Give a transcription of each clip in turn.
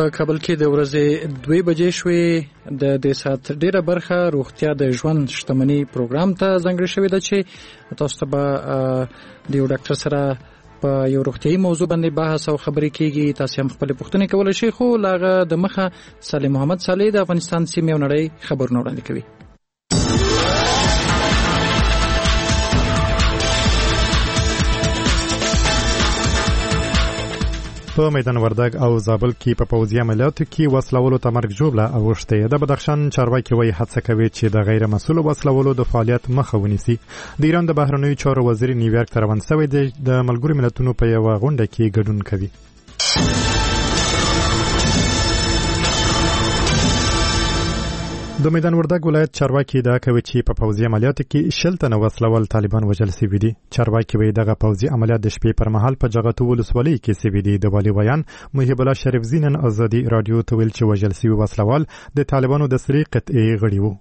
په کابل کې د ورځې 2 بجې شوې د دې سات ډیره برخه روغتیا د ژوند شتمنۍ پروګرام ته ځانګړې شوې ده چې تاسو ته د یو ډاکټر سره په یو روغتیايي موضوع باندې بحث او خبرې کیږي. تاسو هم خپل پوښتنې کولای شئ، خو لاغه د مخه صالح محمد صالح د افغانستان سیمې او نړۍ خبرونه وړاندې کوي. په میدان وردګ او زابل کې په پوځي عملیاتو کې وسلوالو ته مرګ ژوبله اوښتې. د بدخشان چارواکي وایي هڅه کوي چې د غیر مسؤل وسلوالو د فعالیت مخه ونیسي. د ایران د بهرنیو چارو وزیر نیویارک ته روان شوی دی، د ملګرو ملتونو په یوه غونډه کې ګډون کوي. د میدان وردګ ولایت چارواکي دا کوي چې په پوځي عملیاتو کې 60 تنه وسلوال طالبان وژل شوي دي. چارواکي وایي دغه پوځي عملیات د شپې پر مهال په جغتو ولسوالۍ کې شوي دي. د والي بیان محب الله شریف زینن ازادي رادیو ته ویل چې وژل شوي وسلوال د طالبانو د سری قطعي غړي وو.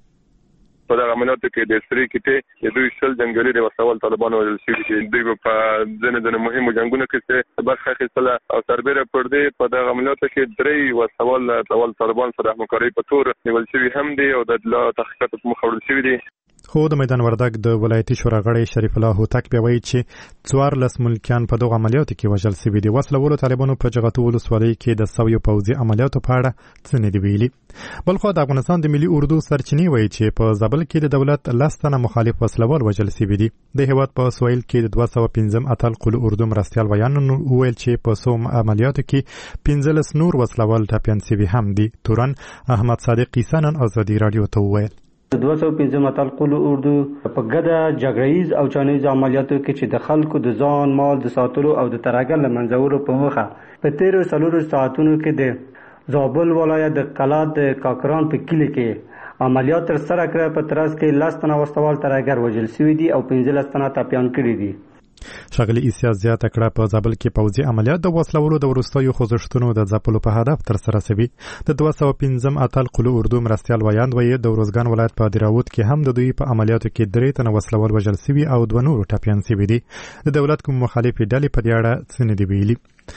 په دغه عملیاتو کې د سری قطعي د دوی شل جنگیالي د وسلوال طالبانو وژل شوي دي. دوی په ځینې مهمو جنگونو کې برخه اخیستله او سربیره پر دې په دغه عملیاتو کې 3 وسلوال طالبان سره همکاري په تور نیول شوي هم دي او د تحقیقاتو په مخ وړل شوي دي. خو د میدان وردګ د ولایتي شورا غړی شریف الله هوتک بیا وایي چې 14 ملکیان په دغه عملیاتو کې وژل شوي دي. وسلوالو طالبانو په جغتو ولسوالۍ کې د سویو پوځي عملیاتو په اړه څه نه دي ویلي. بلخو د افغانستان د ملي اردو سرچینې وایي چې په زابل کې د دولت 10 تنه مخالف وسلوال وژل شوي دي. د هیواد په سویل کې د 215 اتل قل اردو مرستیال ویان ویل چې په سوم عملیاتو کې 15 نور وسلوال ټاپیان شوي هم دي. تورن احمد صادق قیسانن ازادي رادیو ته وویل 215 متل قول اردو په ګډه جګړیز او چانیز عملیاتو کې چې د خلکو د ځان مال د ساتلو او د ترهګر له منځورو په موخه په 13 ساعتونو کې د زابل ولایت د قلات کاکران په کلی کې عملیات تر سره کړ. په ترڅ کې 10 تنه وسوال ترهګر وژل شوي دي او 15 تنه ټپیان کړي دي. شغلي اسیا زیاته کړه په زابل کې پوځي عملیات د وسلوالو د ورستیو خوځښتونو د ځپلو په هدف تر سره شوي. د 215 اتل قل اردو مرستیال ویاند وایي د روزګان ولایت په دراوت کې هم د دوی په عملیاتو کې 3 تنه وسلوال وژل شوي او 2 نور ټپیان شوي دي. د دولت کوم مخالفې ډلې په دې اړه څه نه دي ویلي.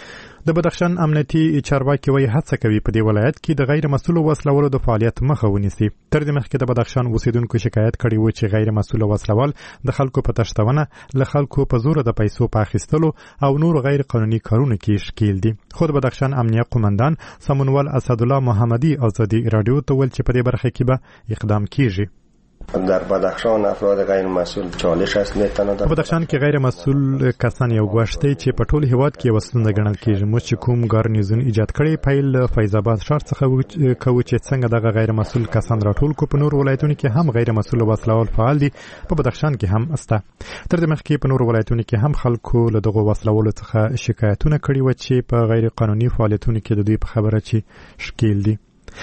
د بدخشان امنیتي چارواکي وایي هڅه کوي په دې ولایت کې د غیر مسؤل وسلوالو د فعالیت مخه ونیسي. تر دې مخکې د بدخشان اوسیدونکو شکایت کړی و چې غیر مسؤل وسلوال د خلکو په تشتونه له خلکو په زور د پیسو په اخیستلو او نور غیر قانوني کارونو کې ښکیل دي. خو د بدخشان امنیه قومندان سمونوال اسدالله محمدي ازادي رادیو ته ویل چې په دې برخه کې به اقدام کیږي. در بدخشان افراد غیر مسئول 40 است نه په بدخشان کې غیر مسؤل کسان یو غوښتي چې په ټول هیواد کې وسلونه ګڼل کیږي. مو چې کوم ګارنیزون ایجاد کړي پیل فیض آباد ښار څخه کوي چې څنګه دغه غیر مسؤل کسان راټول کو په نور ولایتونو کې هم غیر مسؤل وسلوال فعال دي. په بدخشان کې هم استه. تر دې مخکې په نور ولایتونو کې هم خلکو له دغه وسلوالو څخه شکایتونه کړي و چې په غیر قانوني فعالیتونو کې د دوی په خبره چې ښکیل دي.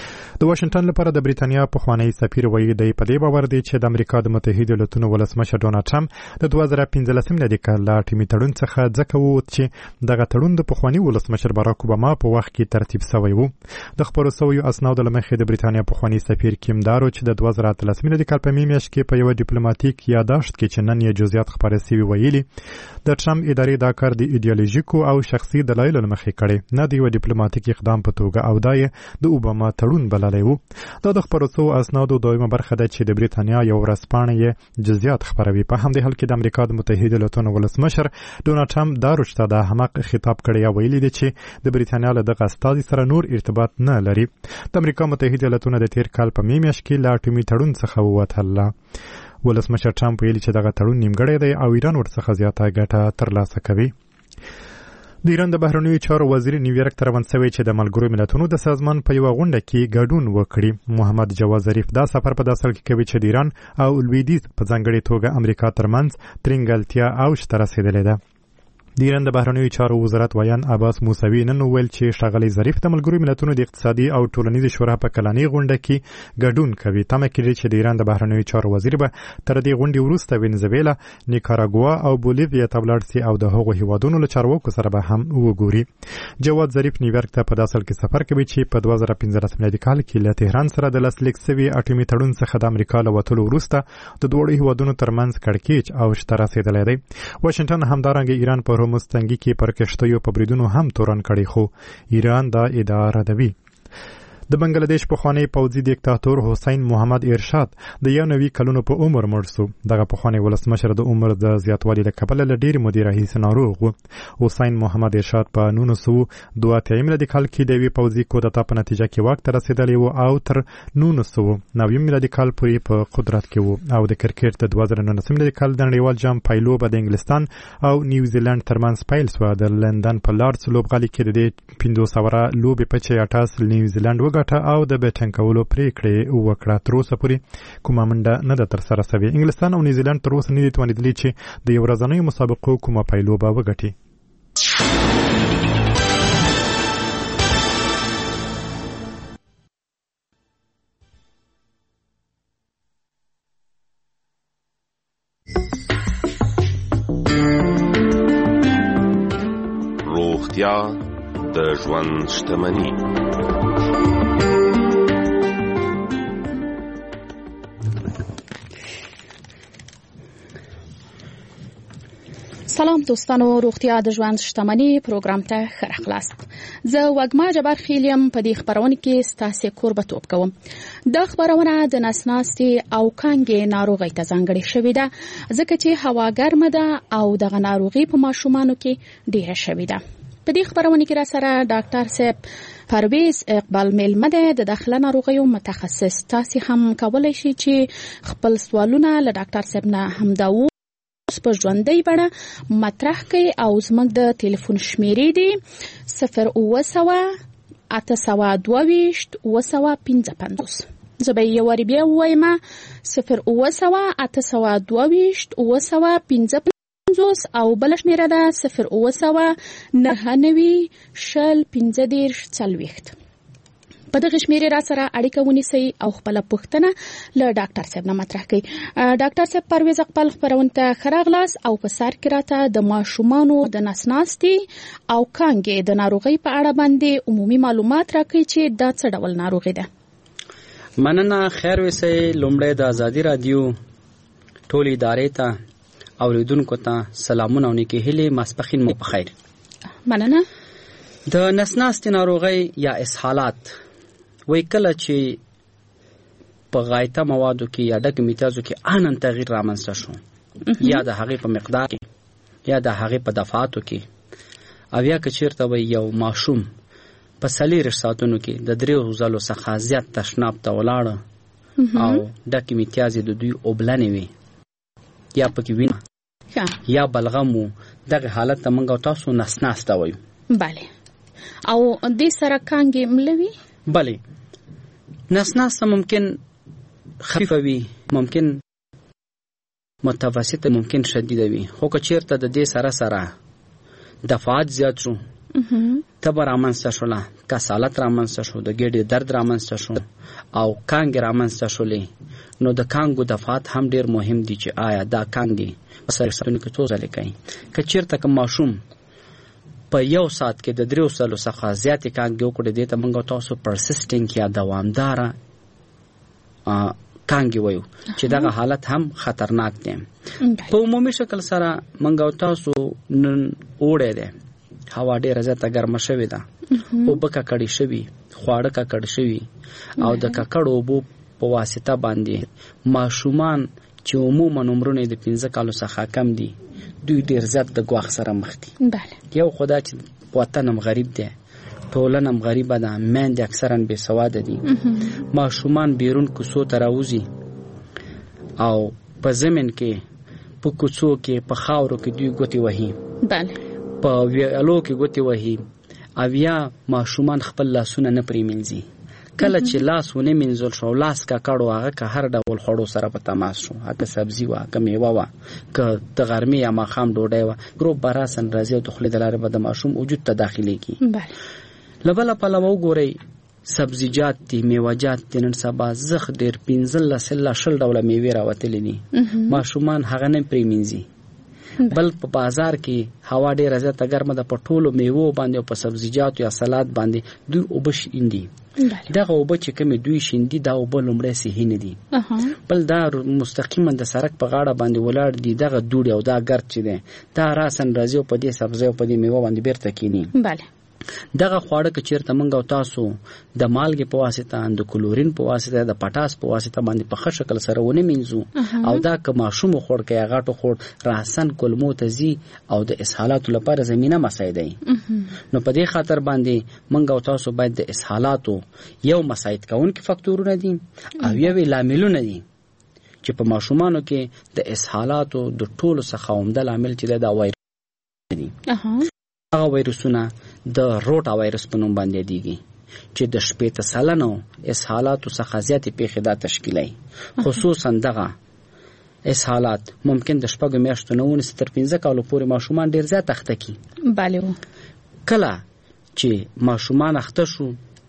د واشنگټن لپاره د بریتانیا پخوانی سفیر وایي دی په دې باور دی چې د امریکا د متحده ایالاتونو ولسمشر ډونالد ټرمپ د 2015 میلادي کال لا ټیمي تړون څخه ځکه ووت چې دغه تړون د پخوانی ولسمشر باراک اوباما په وخت کې ترتیب شوی و. د خبرو شویو اسنادو له مخې د بریتانیا پخوانی سفیر کیم دارو چې د 2013 میلادي کال په میاشت کې په یو ډیپلوماټیک یادښت کې چې نن یې جزئیات خبرې شوي ویلي د ټرمپ ادارې دا کار د ایډیالوژیکو او شخصي دلایلو له مخې کړی نه دی یو ډیپلوماټیک اقدام په توګه او دا یې د اوباما تړون بللی و. دا د خبرو شویو اسنادو دویمه برخه ده چې د بریتانیا یو ورځپاڼه یې جزئیات خبروي. په همدې حال کې د امریکا د متحده ایالاتونو ولسمشر ډونالد ټرمپ دارو ته د حماق خطاب کړی او ویلي دی چې د بریتانیا له دغه استازي سره نور ارتباط نه لري. د امریکا متحده ایالاتونو د تیر کال په میاشت کې لا ټیمي تړون څخه ووتل. ولسمشر ټرمپ ویلي چې دغه تړون نیمګړی دی او ایران ورڅخه زیاته ګټه ترلاسه کوي. د ایران د بهرنیو چارو وزیر نیویارک ته روان شوی چې د ملګرو ملتونو د سازمان په یوه غونډه کې ګډون وکړي. محمد جواد ظریف دا سفر په داسې حال کې کوي چې د ایران او لویدیځ په ځانګړې توګه امریکا ترمنځ ترنګلتیا اوج ته رسېدلې ده. د ایران د بهرنیو چارو وزارت ویان عباس موسوي نن ویل چې ښاغلی ظریف د ملګرو ملتونو د اقتصادي او ټولنیزې شورا په کلنۍ غونډه کې ګډون کوي. تمه کېږي چې د ایران د بهرنیو چارو وزیر به تر دې غونډې وروسته وینزویلا، نیکاراګوا او بولیویا ته ولاړ شي او د هغو هیوادونو له چارواکو سره به هم وګوري. جواد ظریف نیویارک ته په داسې حال کې سفر کوي چې په 2015 میلادي کال کې له تهران سره د لاسلیک شوي اټومي تړون څخه د امریکا له وتلو وروسته د دواړو هیوادونو ترمنځ کړکېچ اوج ته رسېدلی دی. واشنګټن همدارنګه ایران په هرمز تنګي کې پر کشتیو په بریدونو هم تورن کړی خو ایران دا ادعا ردوي. د بنگلاديش پخوانی پوځي دیکتاتور حسین محمد ارشاد د 91 کلونو په عمر مړ شو. دغه پخوانی ولسمشر د عمر د زیاتوالي له کبله له ډېر مودې راهیسې ناروغ و. حسین محمد ارشاد په 1982 میلادي کال کې د یوې پوځي کودتا په نتیجه کې واک ته رسېدلی و او تر 1990 میلادي کال پورې په قدرت کې و او د کرکټ د 2019 میلادي کال د نړیوال جام پایلوبه د انګلستان او نیوزیلند ترمنځ پیل شوه. د لندن په لارډز لوبغالي کې د 500 لوبې په 86 نیوزیلند او د بیټنګ کولو پریکړې وکړه. تر اوسه پورې کومه منډه نه ده ترسره شوې. انګلستان او نیوزیلند تر اوسه نه دي توانیدلي چې د یو ورځنیو مسابقو کومه پایلوبه وګټي. روغتیا د ژوند شتمني. سلام دوستانو، روغتیا د ژوند شتمني پروګرام ته ښه راغلاست. زه وږمه جبار خیلیم په دې خبرونه کې ستاسو کوربتوب کوم. د خبرونه د نسناستي او کانګې ناروغۍ ته ځانګړې شوې ده ځکه چې هوا ګرمه ده او دغه ناروغي په ماشومانو کې ډېره شوې ده. په دې خبرونه کې را سره ډاکټر صاحب پرویز اقبال میلمه ده، د داخله ناروغیو متخصص. تاسو هم کولای شئ چې خپل سوالونه له ډاکټر صاحب نه همداو په ژوندۍ بڼه مطرح کړئ او زموږ د ټلیفون شمیرې دي 080-822 955. زه به یو واری بیا ووایم 080-822 955 او بل شمیره ده 080-990-1540. په دغه شمیرې را سره اړیکه ونیسئ او خپل پوښتنه له ډاکټر صاحب نه مطرح کړئ. ډاکټر صاحب پرویز اقبال خبرونه ته ښه راغلاست او په سر کې راته د ماشومانو د نسناستي او کانګې د ناروغۍ په اړه باندې عمومي معلومات راکړئ چې دا څه ډول ناروغي ده. مننه. خیر وسئ. لومړی د ازادي رادیو ټول ادارې ته اوریدونکو ته سلامونه او نیکې هیلې. ماسپښین مو په خیر. مننه. د نسناستي ناروغۍ یا اسهالات وای کله چې په غایطه موادو کې یا ډک میتازو کې انن تغییر رامنځته شو یا د هغې په مقدار کې یا د هغې په دفعاتو کې او یا که چیرته به یو ماشوم په 40 ساعتونو کې د 3 ځلو څخه زیات تشناب ته ولاړه او ډکې میتازې د دوی اوبلنې وي یا پکې وینه یا بلغم وو، دغه حالت ته موږ تاسو نسناسته وایو. بله. او دې سره کانګې ملوي؟ بله. نسناسته ممکن خفیفه وي، ممکن متوسطه، ممکن شدیده وي. خو که چیرته د دې سره سره دفعات زیات شو، تبه رامنځته شوله، کسالت رامنځته شو، د ګیډې درد رامنځته شو او کانګې رامنځته شولې، نو د کانګو دفعات هم ډیر مهم دي چې آیا دا کانګې په سر ساتونو کې څو ځلې کوي. که چیرته کوم ماشوم په یو ساعت کې د 3 ځلو څخه زیاتې کانګې وکړي، دې ته موږ تاسو پرسیسټینګ یا دوامداره کانګې وایو چې دغه حالت هم خطرناک دی. په عمومي شکل سره موږ تاسو نن اوړی دی، هوا ډېره زیاته ګرمه شوې ده، اوبه ککړې شوي، خواړه ککړ شوي او د ککړو اوبو په واسطه باندې ماشومان چې عموما عمرونه د 15 کالو څخه کم دي، دوی ډېر زیات د ګواښ سره مخ دي. یو خدا چې وطن هم غریب دی، ټولنه هم غریبه ده، میندې اکثرا بې سواده دي، ماشومان بیرون کوڅو ته راوځي او په زمین کې په کوڅو کې په خاورو کې دوی ګوتې وهي، په ویالو کې ګوتې وهي او یا ماشومان خپل لاسونه نه پرېمینځي. کله چې لاس ونه منځل شو، لاس ککړو، هغه که هر ډول خوړو سره په تماس شو، هغه سبزي وه، که میوه وه، که د غرمې یا ماښام ډوډۍ وه، ګروپ به راسن راځي او د خولې د لارې به د ماشوم وجود ته داخلېږي. له بله پلوه وګورئ، سبزیجات دي، میوهجات دي، نن سبا زخ ډېر 15-20 ډوله میوې راوتلې دي، ماشومان هغه نه پرېمینځي. بل په بازار کې هوا ډېره زیاته ګرمه ده، په ټولو میوو باندې او په سبزیجاتو یا سلاد باندې دوی اوبه شیندي. دغه اوبه چې کومې دوی شیندي، دا اوبه لومړی صحي نه دي، بل دا مستقیما د سړک په غاړه باندې ولاړ دي. دغه دوړې او دا ګرد چې دی، دا راسن راځي او په دې سبزۍ او په دې میوه باندې بیرته کینی. دغه خواړه که چیرته موږ او تاسو د مالګې په واسطه د کلورین په واسطه د پټاس په واسطه باندې په ښه شکل سره ونه مینځو او دا که ماشوم خور کې غاټو خور راسن کلمو ته زی او د اسهالاتو لپاره زمينه مساعده نو په دې خاطر باندې موږ او تاسو باید د اسهالاتو یو مساعد کوونکي فاکتورونه دي او یو لاملونه دي چې په ماشومانو کې د اسهالاتو د ټولو څخه عمده لامل چې دا وایرس دي هغه وایرسونه د روټا وایرس په نوم باندې دیږي چې د 80% اسهالاتو څخه زیاتې پیښې دا تشکیلای خصوصا دغه اسهالات ممکن د شپږ میاشتو نه ونیسي تر 15 کالو پورې ماشومان ډیر زیات اخته کی bale کله چې ماشومان اخته شو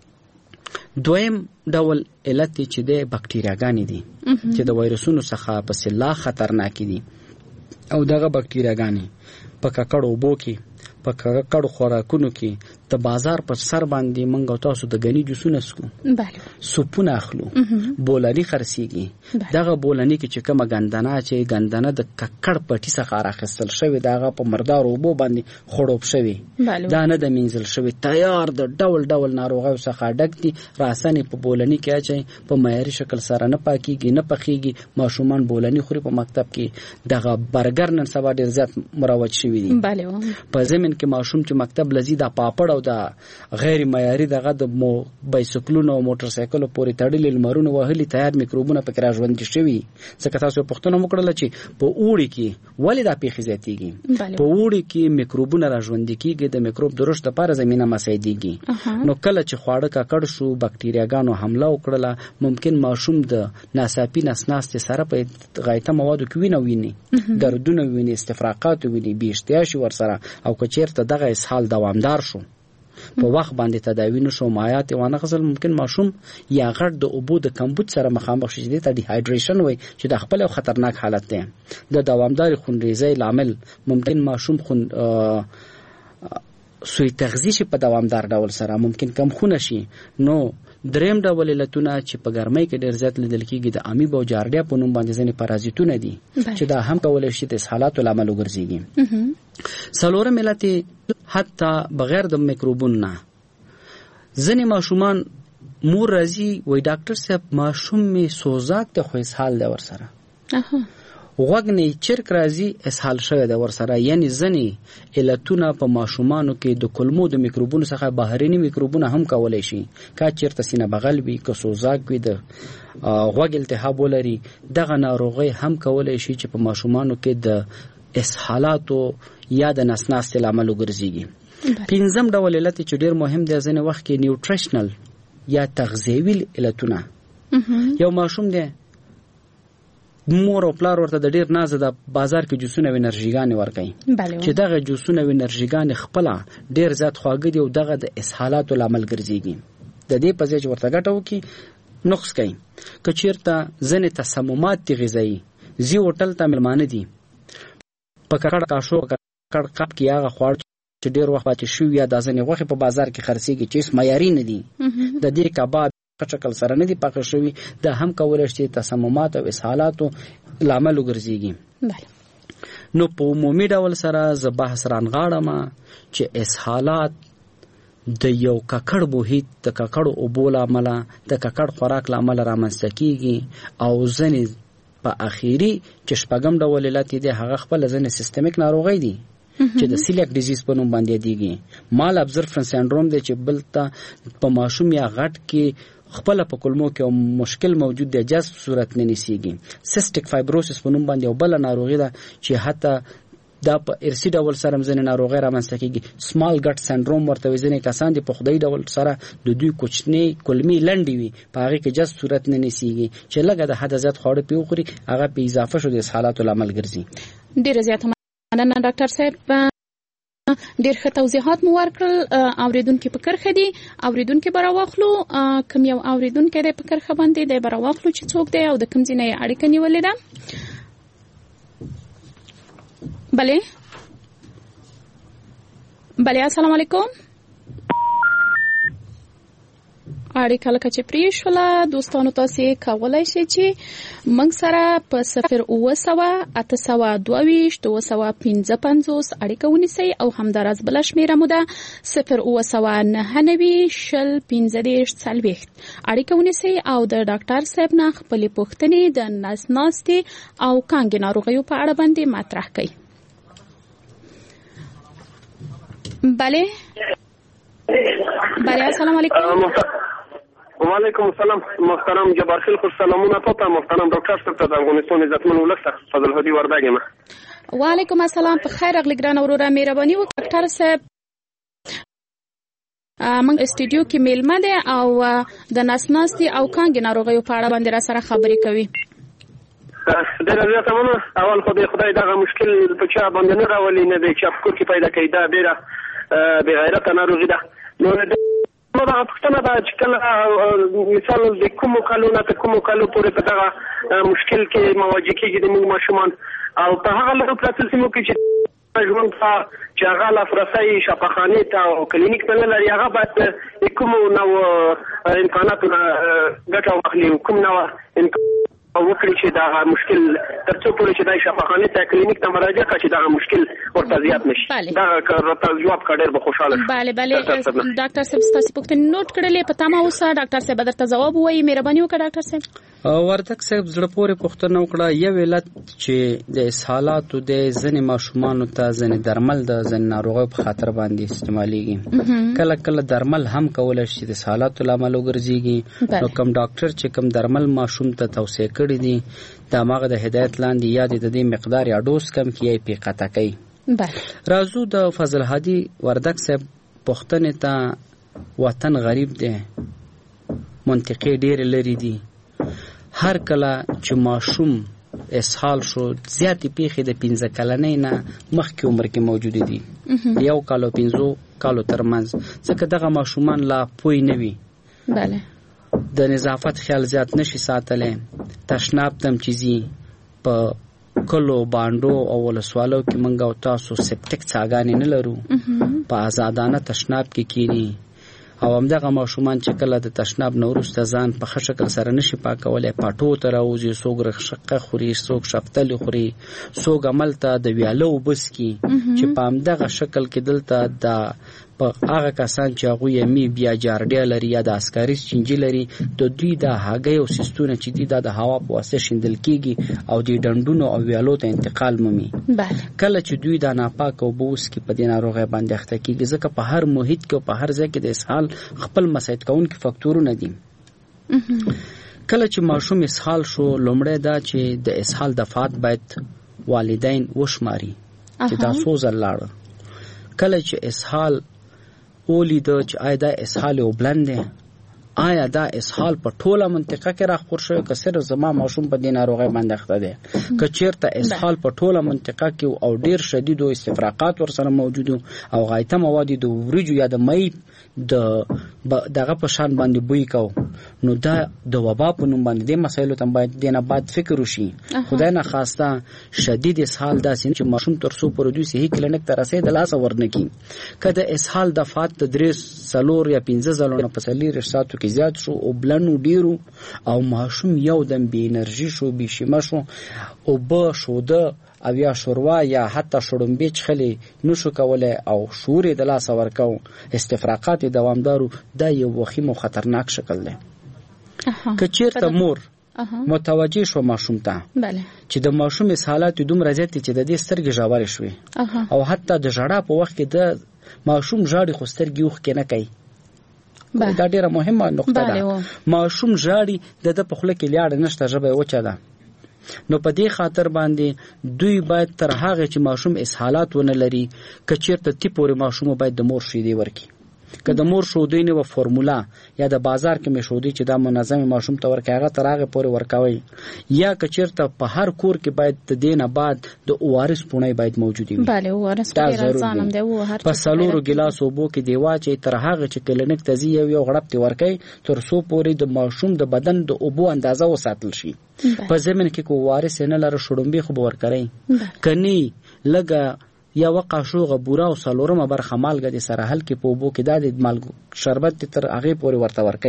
دویم ډول علت چې د بکټریاګانې دي چې د وایرسونو څخه پس لا خطرناک دي او دغه بکټریاګانې په ککړو اوبو کې په ککړو خوراکونو کې د بازار پر سر باندې منګ او تاسو د غنی جوسونه سکو سوپونه اخلو بولانی خرسيږي دغه بولانی کې چې کومه ګندنه د ککړ پټي څخه راخستل شوی دغه په مردار اوبو باندې خړوب شوی دا نه د منزل شوی تیار د ډول ډول ناروغیو څخه ډک دي راسنې په بولانی کې اچي په معیاري شکل سره نه پاکيږي نه پخيږي ماشومان بولانی خوري په مکتب کې دغه برګر نن سبا ډیر زیات مروج شوی دي په زمين کې ماشوم چې مکتب لذي د پاپړ او د غیر معیاري دغه د بایسکلونو او موټر سایکلو پورې تړلې لمرونه وهلي تیار میکروبونه پکې راژوند شوي ځکه تاسو پښتنه وکړل چې په اوړي کې ولې دا پیښې زیاتېږي په اوړي کې میکروبونه راژوند کیږي د میکروب درشت لپاره زمينه مساعدېږي نو کله چې خواړه ککړ شو بکټریاګانو حمله وکړه ممکن ماشوم د ناڅاپي نسناست سره په غایطه موادو کې ویني دردونه ویني استفراقات ویني بیشتیاش ورسره او کچیرته دغه اسهال دوامدار شو په وخت باندې تداوی نشو مایات ونه غسل ممکن ماشوم یا غړ د اوبو د کمبود سره مخامخ شي د ډیهایډریشن وي چې د خپل خطرناک حالت دی د دوامدار خونریزي لامل ممکن ماشوم سوی تغذیه په دوامدار ډول سره ممکن کم خونه شي نو دریم ډول علتونه چې په ګرمۍ کې ډیر زیات لیدل کېږي د امیبا او جاردیا په نوم باندې ځینې پارازیتونه دي چې دا هم کولای شي د اسهالاتو لامل وګرځيږي څلورم علت حتی بغیر د میکروبونو نه ځینې ماشومان مور راځي وای ډاکټر صاحب ماشوم می سوزاک ته خو اسهال دی ورسره وغنی چرک راځي اسهال شوی د ورسره یعنی ځنی علتونه په ماشومانو کې د کلمو د میکروبونو څخه بهرني میکروبونه هم کولای شي کا چیرته سینه بغل وي که سوزاک وي د غوږ التهاب ولري دغه ناروغي هم کولای شي چې په ماشومانو کې د اسهالاتو یا د نسناست لامل وګرځيږي پنځم ډول علت چې ډیر مهم دی ځنه وخت کې نیوټریشنل یا تغذیوي علتونه یو ماشوم دی مور او پلار ورته د ډیر ناز د بازار کې جوسونه و انرژيګان ورکړي چې دغه جوسونه و انرژيګان خپل ډیر زیات خواږه دي او دغه د اسهالاتو لامل ګرځيږي د دې په ځای چې ورته ګټو کې نقص کوي کچیرته ځنه تسممات غذایی زی هوټل ته ملمانه دي په ککړ کاشو ککړ کپ کې هغه خواړه چې ډیر وخت پاتې شو یا د ځنه غوښه په بازار کې خرڅيږي چې معیاري نه دي د دې کباب شکل سره نه دي پاک شوی دا هم کولای شي تسممات او اسهالاتو لامل وګرځيږي نو په عمومي ډول سره ز بحث رانغاړم چې اسهالات د یو ککړ بوهیت د ککړ اوبو لامل د ککړ خوراک لامل رامنځته کیږي او ځنې په اخیری چې شپږم ډول علت دی هغه خپل ځنې سیستمیک ناروغي دي چې د سیلیاک ډیزیز په نوم باندې دیږي مال ابزرفرنس سنډروم دی چې بلته په ماشوم یا غټ کې خپل په کلمو کې مشکل موجود دی جذب صورت نه نسیږي سیسټیک فایبروسس په نوم باندې بل ناروغي ده چې حتی دا په ارثي ډول سره مزنه ناروغي رامنځته کیږي سمال ګټ سنډروم ورته وزنه کسان دي په خدای ډول سره د دوی کوچنی کلمي لنډي وي په هغه کې جذب صورت نه نسیږي چې لګه د حد زیات خوړ پیوخري هغه په اضافه شو د اسهالاتو لامل ګرځي ډیر زیات مننه ډاکټر صاحب ډیر ښه توضیحات مو ورکړل اوریدونکو په کرخه دي اوریدونکو براواخلو کوم یو اوریدونکو د په کرخه باندې د براواخلو چې څوک دی او د کوم ځای نه اړیکه نیولې ده بله السلام علیکم اړیکه لکه چې پریښوله دوستانو تاسو کولای شئ چې موږ سره په 089222255 اړیکه ونیسئ او همداراز بل شمیره مو ده 0891540 اړیکه ونیسئ او د ډاکټر صاحب نه خپلې پوښتنې د ناسناستې او کانګې ناروغیو په اړه باندې مطرح کړئ. بله السلام علیکم. وعلیکم السلام محترم جبار خیل خوش سلامونه تاسو محترم ډاکټر صاحب ته د افغانستان عزتمن ولس فضل هدی وردګ یم. وعلیکم السلام په خیر اغلی ګران اوروره مهرباني وکړه ډاکټر صاحب موږ استودیو کې میلمه ده او د ناسناستي او کانګې ناروغیو په اړه باندې را سره خبرې کوي. ډېر زیاته مننه. اول خدای دغه مشکل په چا باندې نه راولي نه دی چې افکار کې پیدا کوي دا ډېره بې غیرته ناروغي ده. نو دا پښتنه دا چې کله مثال د کومو کلونو ته کومو کلو پورې په دغه مشکل کې مواجه کېږي د موږ ماشومان او په هغه لږ پراتل سیمو کې چې ژوند چې هغه لاسرسی شفاخانې ته او کلینیک ته نه لري هغه باید کومو نو امکاناتو ګټه واخلي کوم نو وکړي چې دا مشکل ترڅو پورې چې د شفاخانې ته کلینیک ته مراجعه کړي دا مشکل ورته زیات نشي. دا راته جواب کړي به خوشاله شي. bale ډاکټر صاحب تاسو پوښتنه نوٹ کړلې پته ما اوسه ډاکټر صاحب درته جواب وایي مهرباني وکړه ډاکټر صاحب. وردک صاحب زړه پورې پوښتنه وکړه یو علت چې د اسهالاتو د ځنې ماشومانو ته ځنې درمل د ځنې ناروغیو په خاطر باندې استعمالېږي. کله کله درمل هم کولای شي د اسهالاتو لامل وګرځيږي. نو کوم ډاکټر چې کوم درمل ماشوم ته توصیه کړی دي دا ماغه د هدایت لاندې یا د دې مقدار یا ډوز کم کیږي په قطع کوي. راځو د فضل هادي وردک صاحب پوښتنه ته وطن غریب دی منطقې ډېر لري دي هر کله چې ماشوم اسهال شو زیاتې پیښې د 15 کلنۍ نه مخکې عمر کې موجود دي یو کالو 15 کالو ترمنځ ځکه دغه ماشومان لا پوی نه وي. bale د نظافت خیال زیات نشي ساتلې تشناب تم چیزي په کلو باندو او ولسوالو کې منګ او تاسو سپټیک څاګانې نه لرو په آزادانه تشناب کې کینی او همدغه ماشومان چې کله د تشناب نورسته ځان په ښه شکل سره نشي پاکولای پټو ته راوځي څوک رخصقه خوري څوک شفتل خوري څوک عمل ته د ویالو بس کی چې په همدغه شکل کې دلته د په هغه کسان چې هغه یې بیا جارډیا لري یا د اسکاري چنجي لري د دوی د هاګي او سیستونه چې دي د هوا په واسطه شیندل کیږي او د ډندونو او ویالو ته انتقال مومي. کله چې دوی د ناپاک او بوس کې په دې ناروغي باندې اخته کیږي ځکه په هر محیط کې او په هر ځای کې د اسهال خپل مساعد کوونکي فاکتورونه دي. کله چې ماشوم اسهال شو لومړی دا چې د اسهال دفعات باید والدین وشماري چې تاسو زلاړه کله چې اسهال ولید چې آیا دا اسهال او بلند دی آیا دا اسهال په ټوله منطقه کې راخور شوی که صرف زما ماشوم په دې ناروغي باندې اخته دی که چیرته اسهال په ټوله منطقه کې او ډیر شدید او استفراقات ورسره موجود او غایطه مواد د ورجو یا د مې دغه په شان باندې بوی کو نو دا د وبا په نوم باندې د مسایلو ته باید دینه بعد فکر وشي. خدای نه خواسته شدید اسهال داسې چې ماشوم تر څو پر دوی صحیح کلینیک ته رسید لاس ورنکي کله اسهال د فات تدریس سلور یا 15 زلونه په سلیر ساتو کې زیات شو او بلنو ډیرو او ماشوم یو دم بی انرژي شو بی شمه شو او به شو د او یا شوروا یا حتی شړومبې چخلې نشو کولای او شورې د لاس ورکو استفراقات دوامدارو دا یو وخیم او خطرناک شکل دی. که چیرته مور متوجه شو ماشوم ته چې د ماشوم اسهالات دومره زیات چې د دې سترګې ژورې شوي او حتی د ژړا په وخت کې د ماشوم ژاړي خو سترګې وښ کې نه کوي دا ډیره مهمه نقطه ده. ماشوم ژاړي د په خوله کې لاړ نشته ژبه وچه ده نو په دې خاطر باندې دوی باید تر هغه چې ماشوم اسهالات ونه لري که چیرته تی پورې ماشوم باید د مور شیدې ورکړي که د مور شودې نه و فرمولا یا د بازار کې مې شودې چې دا منظم ماشوم ته ورکړي هغه تر هغه پورې ورکوي یا که چیرته په هر کور کې باید د دینه بعد د اوارس پونې باید موجود وي. bale اوارس ډیر ځانم دی و هر په سلورو ګلاس اوبو کې دیوا چې تر هغه چې کلینیک ته زی یو غړپ تی ورکړي تر څو پورې د ماشوم د بدن د اوبو اندازه وساتل شي. په زمين کې کو وارث نه لره شړومبې خو ورکړي کني لګه یا وقع شو غبورا او سلورمه برخه مالګه د سره حل کې په بو کې د مالګ شربت تر هغه پورې ورته ورکړي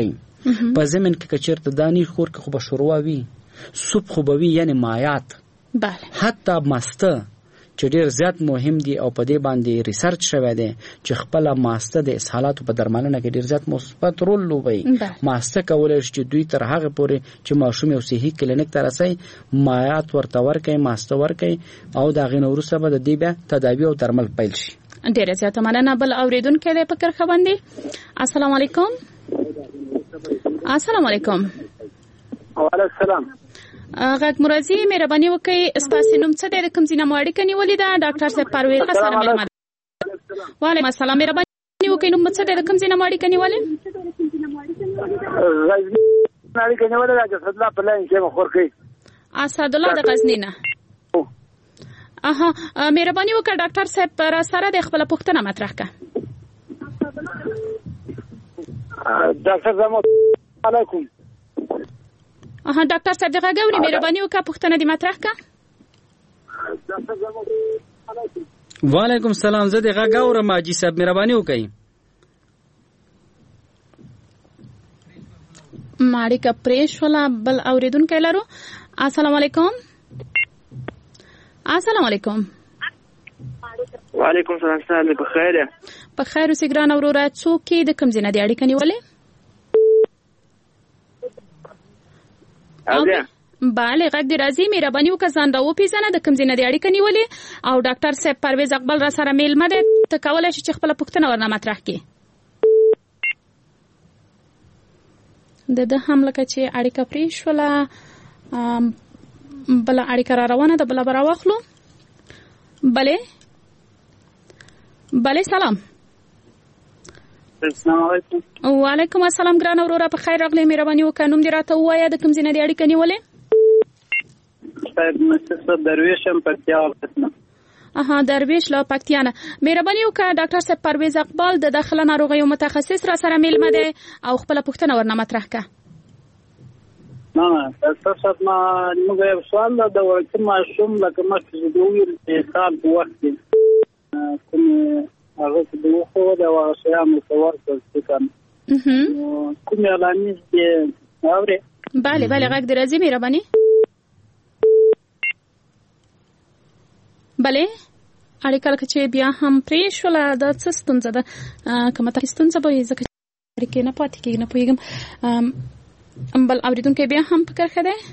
په زمين کې کچرته دانی خور کې خو به شوروا وي سوپ خو به وي یعنی مایات بله حتی ماسته چې ډیر زیات مهم دي او په دې باندې ریسرچ شوی دی چې خپل ماسته د اسهالاتو په درملنه کې ډیر زیات مثبت رول لوبوي ماسته کولای شي چې دوی تر هغه پورې چې ماشوم یو صحي کلینیک ته رسي مایات ورته ورکړي ماسته ورکړي او دا غي نورسه به د دې بیا تداوی او درمل پیل شي. ډیر زیات مننه. بل اوریدونکو د فکر خوندې السلام علیکم. السلام علیکم. وعلیکم السلام. غږ مرزي مهرباني وکړئ ستاسو نوم څه دی د کوم ځای نه مو اړیکه نیولې ده ډاکټر صاحب پرویز سره مېلمه. وعلیکم السلام. مهرباني وکړئ نوم څه دی د کوم ځای نه مو اړیکه نیولې؟ غزنی اړیکه نیولې ده چې صدلا په لاین کې مخور کوي. اسد الله د غزنی نه. مهرباني وکړئ ډاکټر صاحب پر سره د خپل پوښتنه مطرح کړه. ډاکټر زمو علیکم. ډاکټر صاحب دغه غوړي مهرباني وکړه پوښتنه دې مطرح کړه. وعلیکم السلام. زه دغه غوړم ماجي صاحب مهرباني وکړئ. ماړی کا پریش ولا بل اوریدونکو لرو. السلام علیکم. السلام علیکم. وعلیکم السلام. ستاسو په خیر په خیر اوسې ګران اورورا څوک د کوم ځای نه دی اړیکه نیولې؟ بله غږ دی راځي مهرباني وکړه ځان راوپېژنه د کوم ځای نه دی اړیکه نیولې او ډاکټر صاحب پرویز اقبال را سره میلمه دی ته کولی شي چې خپله پوښتنه ورنه مطرح کړي. د ده هم لکه چې اړیکه پرې شوله بله اړیکه را روانه ده بله به راواخلو. بله بله سلام. السلام علیکم. وعلیکم السلام ګران وروره په خیر راغلی مهرباني وکړه نوم دې راته ووایه د کوم ځای نه دې اړیکه نیولې؟ درویش یم پکتیا ولایت. درویش له پکتیا نه. مهرباني وکړه ډاکټر صاحب پرویز اقبال د داخله ناروغیو متخصص را سره میلمه دی او خپله پوښتنه ورنه مطرح کړه. نه ډاکټر صاحب موږ یو سوال د ورکه ماشوم لکه مخکې چې دوی حساب په وخت کې کوم هغه د خو د واشیا مصور څه کوم علامې دي اوري. بله بله غږ دې راځي مهرباني. بله اړیکه لکه چې بیا هم پرې شوله دا څه ستونزه ده کومه ته ستونزه به ځکه اړیکې نه پاتې کېږي نه پوهېږم. بل اوریدونکی بیا هم فکر ښه دی.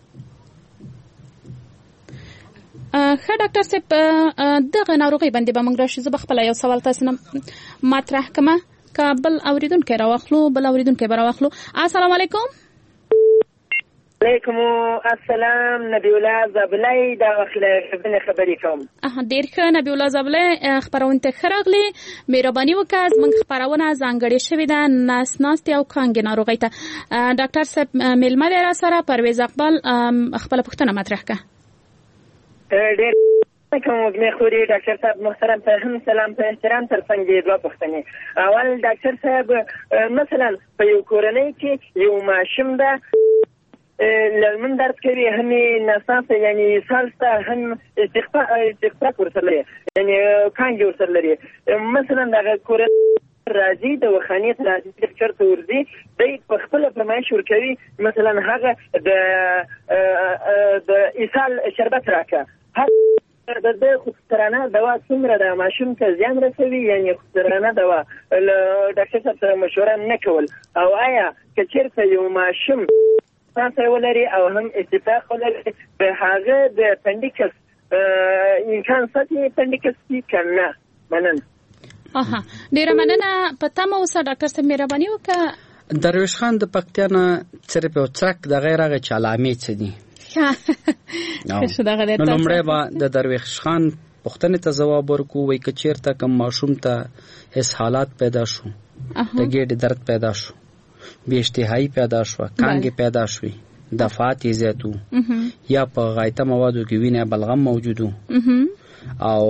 ښه ډاکټر صاحب دغه ناروغۍ باندې به موږ راشو. زه به خپله یو سوال تاسو نه مطرح کړم که بل اوریدونکی راواخلو. السلام علیکم. علیکم السلام. نبی الله زابلی دا خبرې کوم. ډېر ښه نبی الله زابلی خپرونې ته ښه راغلې. مهرباني وکړه زموږ خپرونه ځانګړې شوې ده ناستې او کانګې ناروغۍ ته. ډاکټر صاحب میلمه دی را سره پرویز اقبال خپله پوښتنه مطرح کړه. ډېر کوم وګړي خوري ډاکټر صاحب محترم ته هم سلام په احترام تر څنګ دوه پوښتنې. اول ډاکټر صاحب مثلا په یو کورنۍ کې یو ماشوم ده لمن درد کوي هم نساسه یعنی سالسته هم استخفاق ورسره لري یعنی کانګي ورسره لري. مثلا دغه کورنۍ راځي د وخانیت راځي د چرته ورځي د خپل فرمایش ورکوي مثلا هغه د ایصال شربت راکا د خطرانه دوا څومره د ماشوم ته زیان رسوي یعنی خطرانه دوا ډاکټر صاحب سره مشوره نه کول او آیا که چیرته یو ماشوم تاسو ولري او هم اتفاق ولري به هغه د پندیکس امکان ساتي پندیکس کنه مننه. ډیره مننه. پته مو اوسه ډاکټر صاحب مهرباني وکړه. درویش خان د پکتیا نه صرف یو څرک د غیر هغه علامې څه دي؟ نو لومړی به د درویش خان پوښتنې ته ځواب ورکو. وایي که چېرته کوم ماشوم ته اسهالات پیدا شو د ګېډې درد پیدا شو بې اشتهایي پیدا شوه کانګې پیدا شوې دفعات یې زیات وو یا په غایطه موادو کې وینه بلغم موجود وو او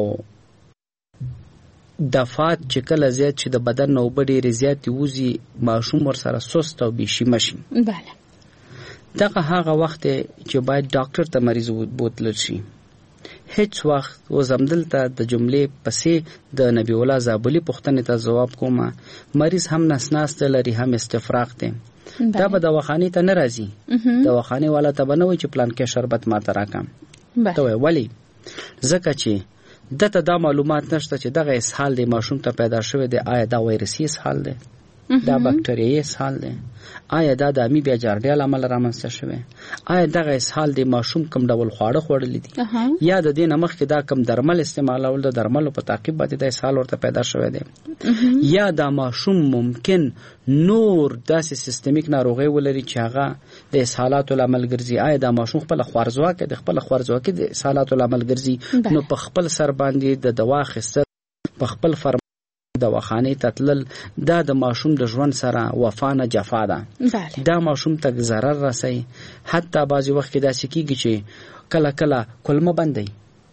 دفعات چې کله زیات چې د بدن نه اوبه ډېرې زیاتې وځي ماشوم ورسره سست او بېشیمه شي. دغه هغه وخت چې باید ډاکټر ته مریض بوتلل شي. هیڅ وخت وزمدلته د جملې پسې د نبی الله زابلی پوښتنې ته جواب کوم مریض هم نسناست لري هم استفراغ دی دا به دواخانې ته نه راځي دواخانې والا ته بنوي چې پلان کې شربت ماته راکم ته ولی ځکه چې دته دا معلومات نشته چې دغه اسهال د ماشوم ته پیدا شوی دی آیا دا وایرسي اسهال دی دا باکټریايي اسهال دی آیا دا د امیبیا جاردیا لامل رامنځته شوی آیا دغه اسهال د ماشوم کوم ډول خواړه خوړل دي یا د دې نمخ کې دا کوم درمل استعمالول د درملو په تعقیب باندې د اسهال ورته پیدا شوی دی یا دا ماشوم ممکن نور داسې سیستمیک ناروغي ولري چې هغه د اسهالاتو لامل ګرځي آیا دا ماشوم خپل خوارزواکه د خپل خوارزواکه د اسهالاتو لامل ګرځي نو په خپل سر باندې د دوا اخیستل په خپل دواخانه تتلل دا د ماشوم د ژوند سره وفانه جفا ده دا ماشوم ته ضرر رسي حتی بعضی وخت کې دا سکیږي چې کله کله کلمه بندي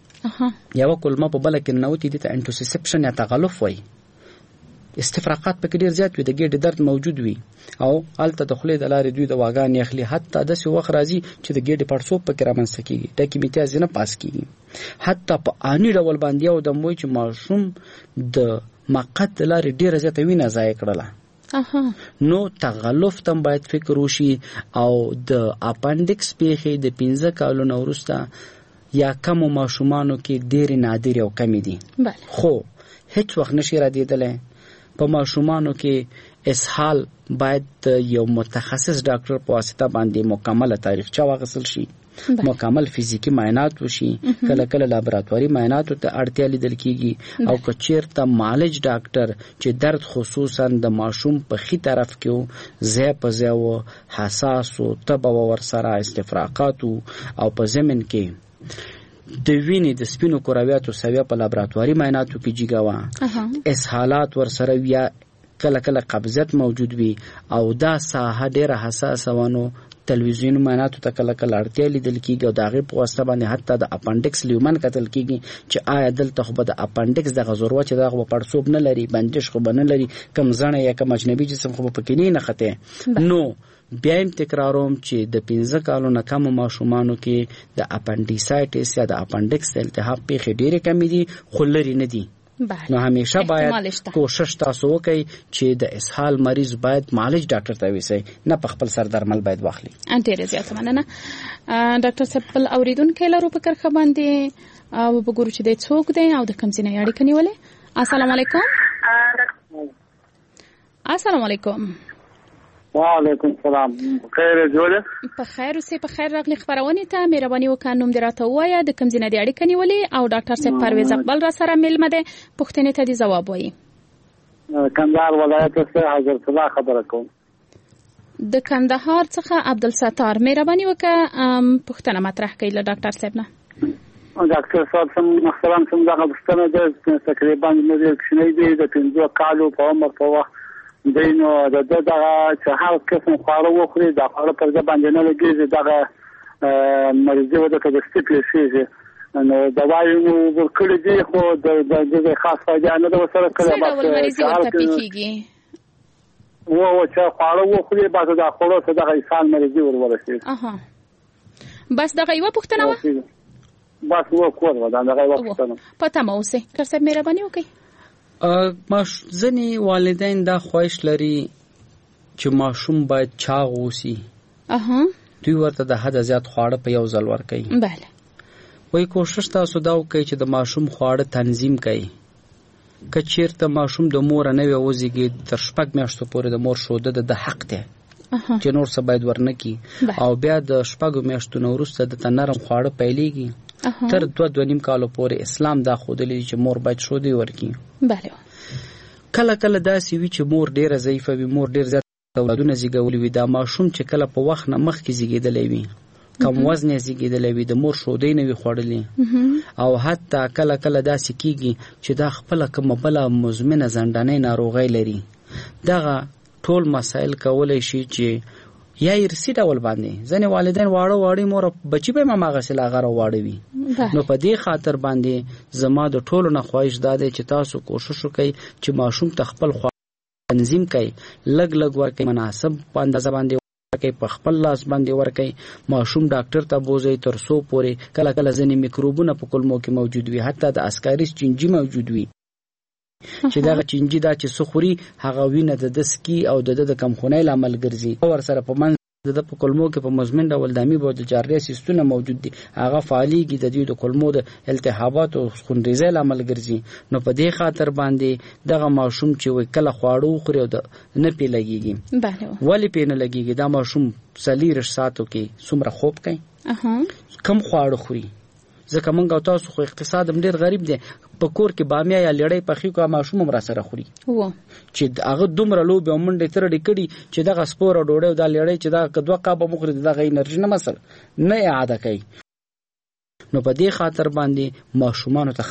یو کلمه په بل کې نوتی دي ته انټوسیسپشن یا تغلف وای استفراقات پکې ډیر زیات وي د ګډ درد موجود وي او الته د خلې د لارې دوی د واغان یخلي حتی د څو وخت راځي چې د ګډ پړسوب پکې رامنځته کیږي ټکی میتیاز نه پاس کیږي حتی په اني ډول باندې او د موي چې ماشوم د مقد لاري ډیره زیاته وینه ضایع کړله نو تغلف تم باید فکر وشي او د اپنډکس پیخي د 15 کالونو وروسته یا کم ماشومانو کې ډیر نادر او کمی دي خو هیڅ وخت نشي را دیدلې په ماشومانو کې اسهال باید یو متخصص ډاکټر په واسطه باندې مکمل تاریخچه واغسل شي مکمل فزیکی معاینات وشي کله کله لابراتواري معاینات ته اړتیا لیدل کیږي او کچیرته معالج ډاکټر چې درد خصوصا د ماشوم په خي طرف کې زه په زو حساس او تب ور سره استفراقات او په زمين کې د وینې د سپینو کرویاتو سویه په لابراتواري معایناتو کې جګوا اسهالات ور سره یا کله کله قبضیت موجود وي او دا ساحه ډیره حساسه ونه تلویزیون معایناتو ته کله کله اړتیا لیدل کیږي او د هغې په واسطه باندې حتی د اپنډکس لیومن کتل کیږي چې آیا دلته خو به د اپنډکس دغه ضرورت چې دغه پړسوب نه لري بندش خو به نه لري کم زڼه یا کم اجنبي جسم خو به پکې نه نښتې نو بیا هم تکراروم چې د 15 کالونو کم ماشومانو کې د اپنډیسایټس یا د اپنډکس التهاب پیښې ډېرې کمې دي خو لرې نه دي نو همیشه باید کوشش تاسو وکړئ چې د اسهال مریض باید معالج ډاکټر ته ویسي نه په خپل سر درمل باید واخلي ډېره زیاته مننه ډاکټر صاحب بل اوریدونکي لرو په کرخه باندې او وګورو چې د څوک دی او د کوم ځای نه اړیکه نیولې السلام علیکم السلام علیکم وعلیکم السلام خیر جوړه په خیر اوسې په خیر راغلی خبرونه ته مهرباني وکړئ نوم دراته وایا د کوم ځای نه اړیکه نیولې او ډاکټر صاحب پرویز اقبال را سره ملمه ده پوښتنې ته دی جواب وایي کندهار ولایت څخه حضرت الله خبره کوم د کندهار څخه عبدالستار مهرباني وکړه پوښتنه مطرح کړئ له ډاکټر صاحب نه ډاکټر صاحب سم محترم سم دا غوښتنه ده تقریبا مې کښنی دی د 15 کالو په عمر په وخت دینو د دغه چې هر قسم خواړه وخوري دا خواړه پر ځای باندې نه لګیږي دغه مریضي وده کې د سټیپل شي نو دوايي مو ورکړي دي خو د خاص فائدې نه د سره کړه بس مریضي ورته پیږي و چې خواړه وخوري بعد د خواړو څخه دغه انسان مریضي ورورسي بس دغه یو پوښتنه و بس و کور و دغه یو پوښتنه پته مو اوسه کر څه مهرباني وکړئ ځینې والدین دا خواهش لري چې ماشوم باید چاغ اوسي دوی ورته د حد زیات خواړه په یو ځل ورکوي بله وایي کوشش تاسو دا وکړئ چې د ماشوم خواړه تنظیم کړئ که چېرته ماشوم د موره نه وي وزېږي تر 6 میاشتو پورې د مور ښوده د حق دی چې نور څه باید ورنکي او بیا د 6 میاشتو نه وروسته د نرم خواړه پیلېږي تر 2.5 کالو پورې اسلام دا ښودلی چې مور باید شودې ورکړي بله کله کله داسې وي چې مور ډېره ضعیفه وي مور ډېر زیات اولادونه زیږولي وي دا ماشوم چې کله په وخت نه مخکې زیږېدلی وي کم وزن یې زیږېدلی وي د مور شودې نه وي خوړلې او حتی کله کله داسې کېږي چې دا خپله کومه بله مزمنه زنډنۍ ناروغۍ لري دغه ټول مسایل کولی شي چې یا ارثي ډول باندې ځینې والدین واړه مور بچي به هماغسې لا هغه راواړه وي نو په دې خاطر باندې زما د ټولو نه خواهش دا دی چې تاسو کوشش وکئ چې ماشوم ته خپل تنظیم کړئ لږ ورکړئ مناسب په اندازه باندې کې په خپل لاس باندې ورکي ماشوم ډاکټر ته بوزي تر څو پورې کله کله ځینې میکروبونه په کولمو کې موجود وي حتی د اسکاریس چینجی موجود وي چې دا چینجی دا چې سخوري هغه وینه د دسکی او د کمخونۍ لامل ګرځي ور سره په من د په کولمو کې په مزمن ډول د امیبو د جاریه سیستونه موجود دي هغه فعالیږي د دې د کولمو د التهابات او خونریزۍ لامل ګرځي نو په دې خاطر باندې دغه ماشوم چې وای کله خواړو خوري او نه پی لګيږي ولی پی نه لګيږي دا ماشوم سلیرش ساتو کې څومره خوب کوي کم خواړو خوري ځکه مونږ او تاسو خو اقتصاد ډیر غریب دی په کور کې بامیا یا لړۍ پخې کو ماشوم هم را سره خوري چې هغه دومره لوبه منډه تر ډکړي چې دغه سپور او ډوډۍ د لړۍ چې دا دوه قابه مخري دغه انرژي نه مسل نه اعاده کوي نو په دې خاطر باندې ماشومان ته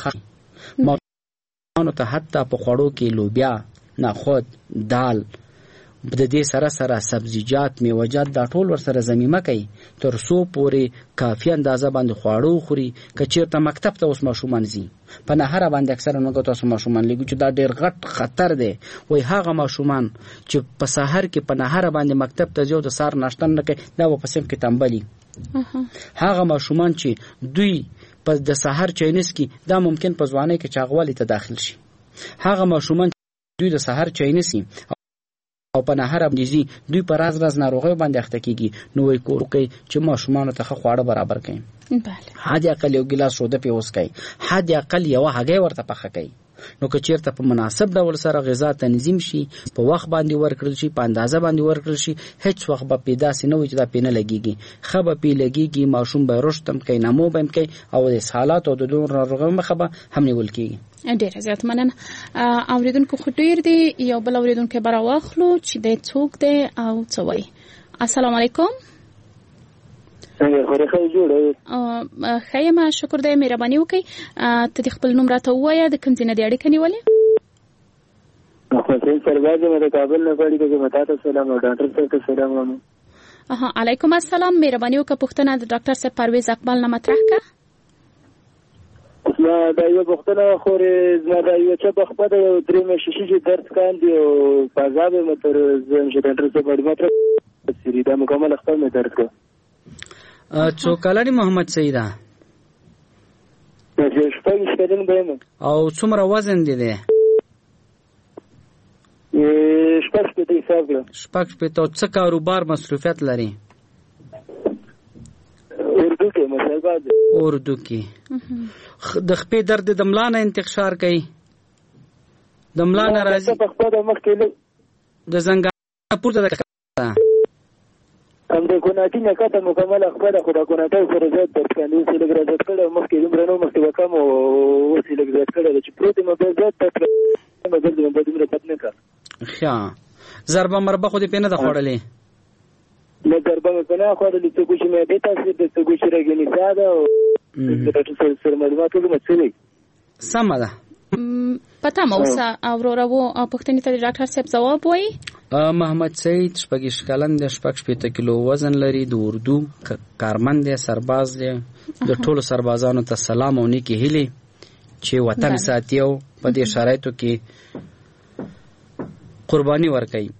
حتی په خوړو کې لوبیا نخود دال د دې سره سره سبزیجات میوه‌جات دا ټول ور سره ضمیمه کوي تر څو پورې کافي اندازه باندې خواړو خوري کچېرته مکتب ته اوس ماشومان زی په نهر باندې اکثره موږ تاسو ماشومان لګو چې دا ډېر غټ خطر دی وای هغه ماشومان چې په سحر کې په نهر باندې مکتب ته ځو د سار ناشته نه کوي دا په سم کې تنبلي هغه ماشومان چې دوی په د سحر چاینس کې دا ممکن په ځوانۍ کې چاغوالي ته داخل شي هغه ماشومان دوی د سحر چاینس او په نهر باندې دوی په راز ناروغي باندې اخته کیږي نو وای کور کوي چې ماشومان ته خواړه برابر کړي بله حد اقل یو ګلاس شوده پیوس کوي حد اقل یو هغه ورته پخه کوي نو که چیرته په مناسب ډول سره غذا تنظیم شي په وخت باندې ورکړل شي په اندازه باندې ورکړل شي هیڅ وخت به پیدا سي نه وي چې دا پینه لګيږي خبه پی لګيږي ماشوم به رښتم کوي نمو بم کوي او د حالات او د دور ناروغي مخه به هم نیول کیږي ډیر زیات مننه اوریدونکو خټیر دی یو بل اوریدونکو برا واخلو چې د څوک دی او څه وای السلام علیکم خورخه جوړه خیمه شکر دې مهرباني وکي ته خپل نوم راته وایې د کوم ځای نه دی اړیکه نیولې خو څنګه سرواجه مې د کابل نه غواړي چې متا ته سلام او ډاکټر صاحب ته سلام علیکم السلام مهرباني وکړه پښتنه د ډاکټر صاحب پرویز اقبال نه مطرح کا ما دا یو پښتنه خورې زما دا یو چې په خپل درې مې شیشې درد کاندي او پازاب مې تر زم چې ډاکټر صاحب مطرح سری دا مکمل خپل مې درد کو څو کلنی محمد سیدا او څومره وزن دی شپږ په تو څه کاروبار مصروفیت لري اردو کې د خپې درد د ملانه انتقشار کوي د ملانه راځي د زنګا پورته د هم د کوناټي نه کته مکمل خبر خدا کوناټي سره زیات درد کوي چې لګ راځي کړه مخکې دومره مخکې وکم او چې لګ زیات کړه چې پروت مې به زیات درد مګر دې په دومره پټ نه کړ ښه ضربه مربه خو دې پینه د خوړلې نه ضربه مې نه خوړلې څه کوشي مې دې تاسو دې څه کوشي راګنی ساده او ډاکټر سره معلومات وګورئ سم ده پتا موسا اورورو پښتني ته ډاکټر صاحب جواب وایي محمد سید شپږ کلن د 15 کیلو وزن لري د اردو کارمند دی سرباز دی د ټولو سربازانو ته سلام او نیکی هیلي چې وطن ساتیو په دې شرایطو کې قرباني ورکړي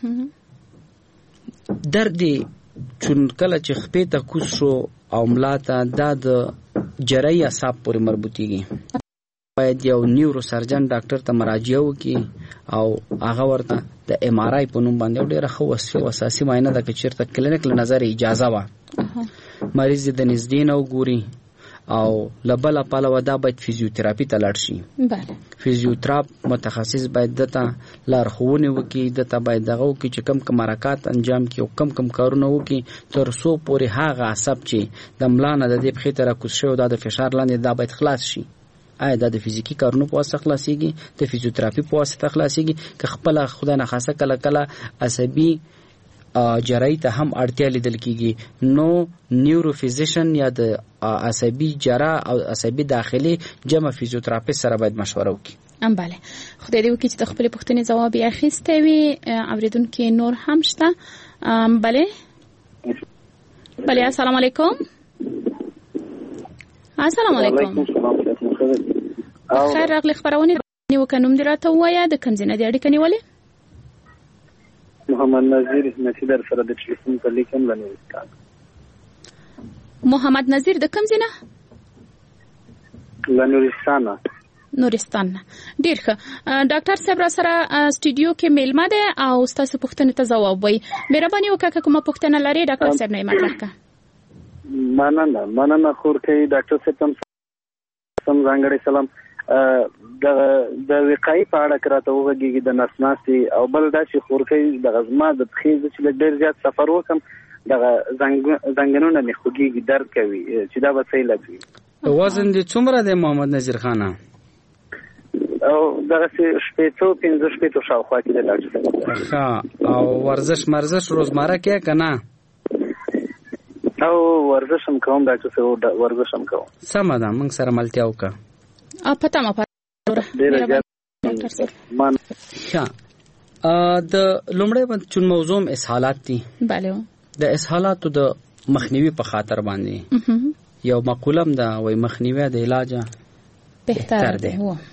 درد چون کله چې خپې ته کوس شو او ملاته د جراحي اعصاب پورې مربوطيږي باید یو نیورو سرجن ډاکټر ته مراجعه وکړي او هغه ورته د ایم آر آی په نوم باندې ډېره ښه اساسي معاینه د چیرته کلینیک له نظر اجازه وا مریض د نږدې نه وګوري او لبل پاله ودا باید فزیوتراپي ته لاړ شي بله فزیوتراپ متخصص باید دته لارښوونه وکړي دته باید دغه وکړي چې کم حرکات انجام کړي او کم کارونه وکړي تر څو پورې هغه عصب چې د ملانه د دې پخې تر کوس شو د فشار لاندې دا باید خلاص شي آیا د فزیکی کارونو په واسطه خلاصيږي د فزیوتراپي په واسطه خلاصيږي که خپل خدای نه خاصه کله عصبي جراحي ته هم اړتیا لیدل کیږي نو نیورو فزیشن یا د عصبي جراح او عصبي داخلي جمع فزیوتراپي سره باید مشوره وکړي بله خدای دې وکړي چې د خپل پوښتنې ځواب یې اخیسته وي اوریدونکو نور هم شته بله السلام علیکم السلام علیکم خیر راغلی خبرونه نیو کنوم دی راته وایا د کمزینه دی اړیکه نیولې محمد محمد نذیر نصیدر سره د ټلیفون په لیکم لنورستان. محمد نذیر د کوم ځای نه؟ لنورستان. نورستان. ډیر ښه. ډاکټر صاحب را سره سټوډیو کې میلمه ده او تاسو پوښتنې ته ځواب وایي. مهرباني وکړه کومه پوښتنه لري ډاکټر صاحب نه مطرح کړه. مننه خورکې ډاکټر صاحب تم ځانګړی سلام. د وقایي په اړه کراته وګورئ د نسناسي او بل دا چې خورکې د غزما د تخیز چې ډیر زیات سفر وکم د زنګونونه مې خوږیږي درد کوي چې دا به صحیح لګي. وزن دې څومره دی محمد نذیر خان؟ او دغه شپېتو 15 شاوخوا کې دی ډاکټر. او ورزش روزمره کې کنه؟ او ورزش هم کوم ډاکټر صاحب، ورزش هم کوم. سمه ده، موږ سره ملتیا وکړه. پته ما ډاکټر صاحب د لومړی چون موضوع اسهالات دي. بله. د اسهالاتو د مخنیوي په خاطر باندې یو مقولم ده وای مخنیوي د علاج بهتر ده.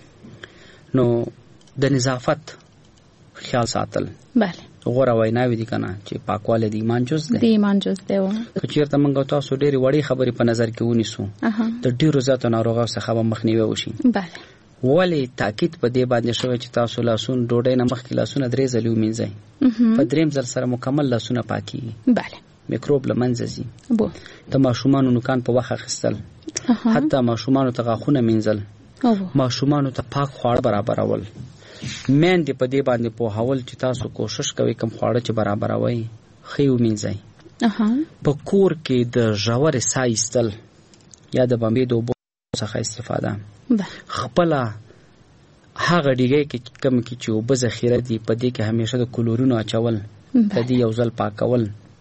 نو د نظافت خیال ساتل بله غوړه ویناوي دي کنه چې پاکواله د ایمان جز ده. د ایمان جز ده. که چیرته موږ تاسو ډېری وړي خبرې په نظر کې ونیسو د ډیرو زیاتو ناروغانو څخه به مخنیوي وشي. بله. ولی تاکید په دې باندې شوی چې تاسو لاسون ډوډۍ نه مخکې لاسونه 3 ځله ومینځئ. په 3 ځل سره مکمل لاسونه پاکي. بله. میکروب لمنځه ځي. د ماشومان نوکان په وخت اخیستل، حتی ماشومان ته غاښونه مینځل، ماشومان ته پاک خواړه برابرول. مین دې په دې باندې په حواله چې تاسو کوشش کوئ کوم خواړه چې برابروي خې ومینځئ. په کور کې د ژورې ساه ایستل یا د بمبې د اوبو څخه استفاده. خپل هغه ډیګي کې کم کې چې اوبه ذخیره دي په دې کې همیشه د کلورینو اچول، د دې یو ځل پاکول،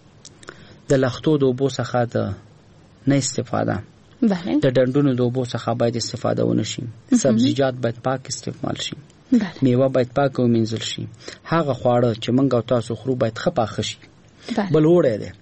د لختو د اوبو څخه د نه استفاده. د ډنډونو د اوبو څخه باید استفاده ونشي. سبزیجات باید پاک استعمال شي. میوه باید پاک ومینځل شي. هغه خواړه چې موږ او تاسو خورو باید ښه پاخه شي. بل وړی دی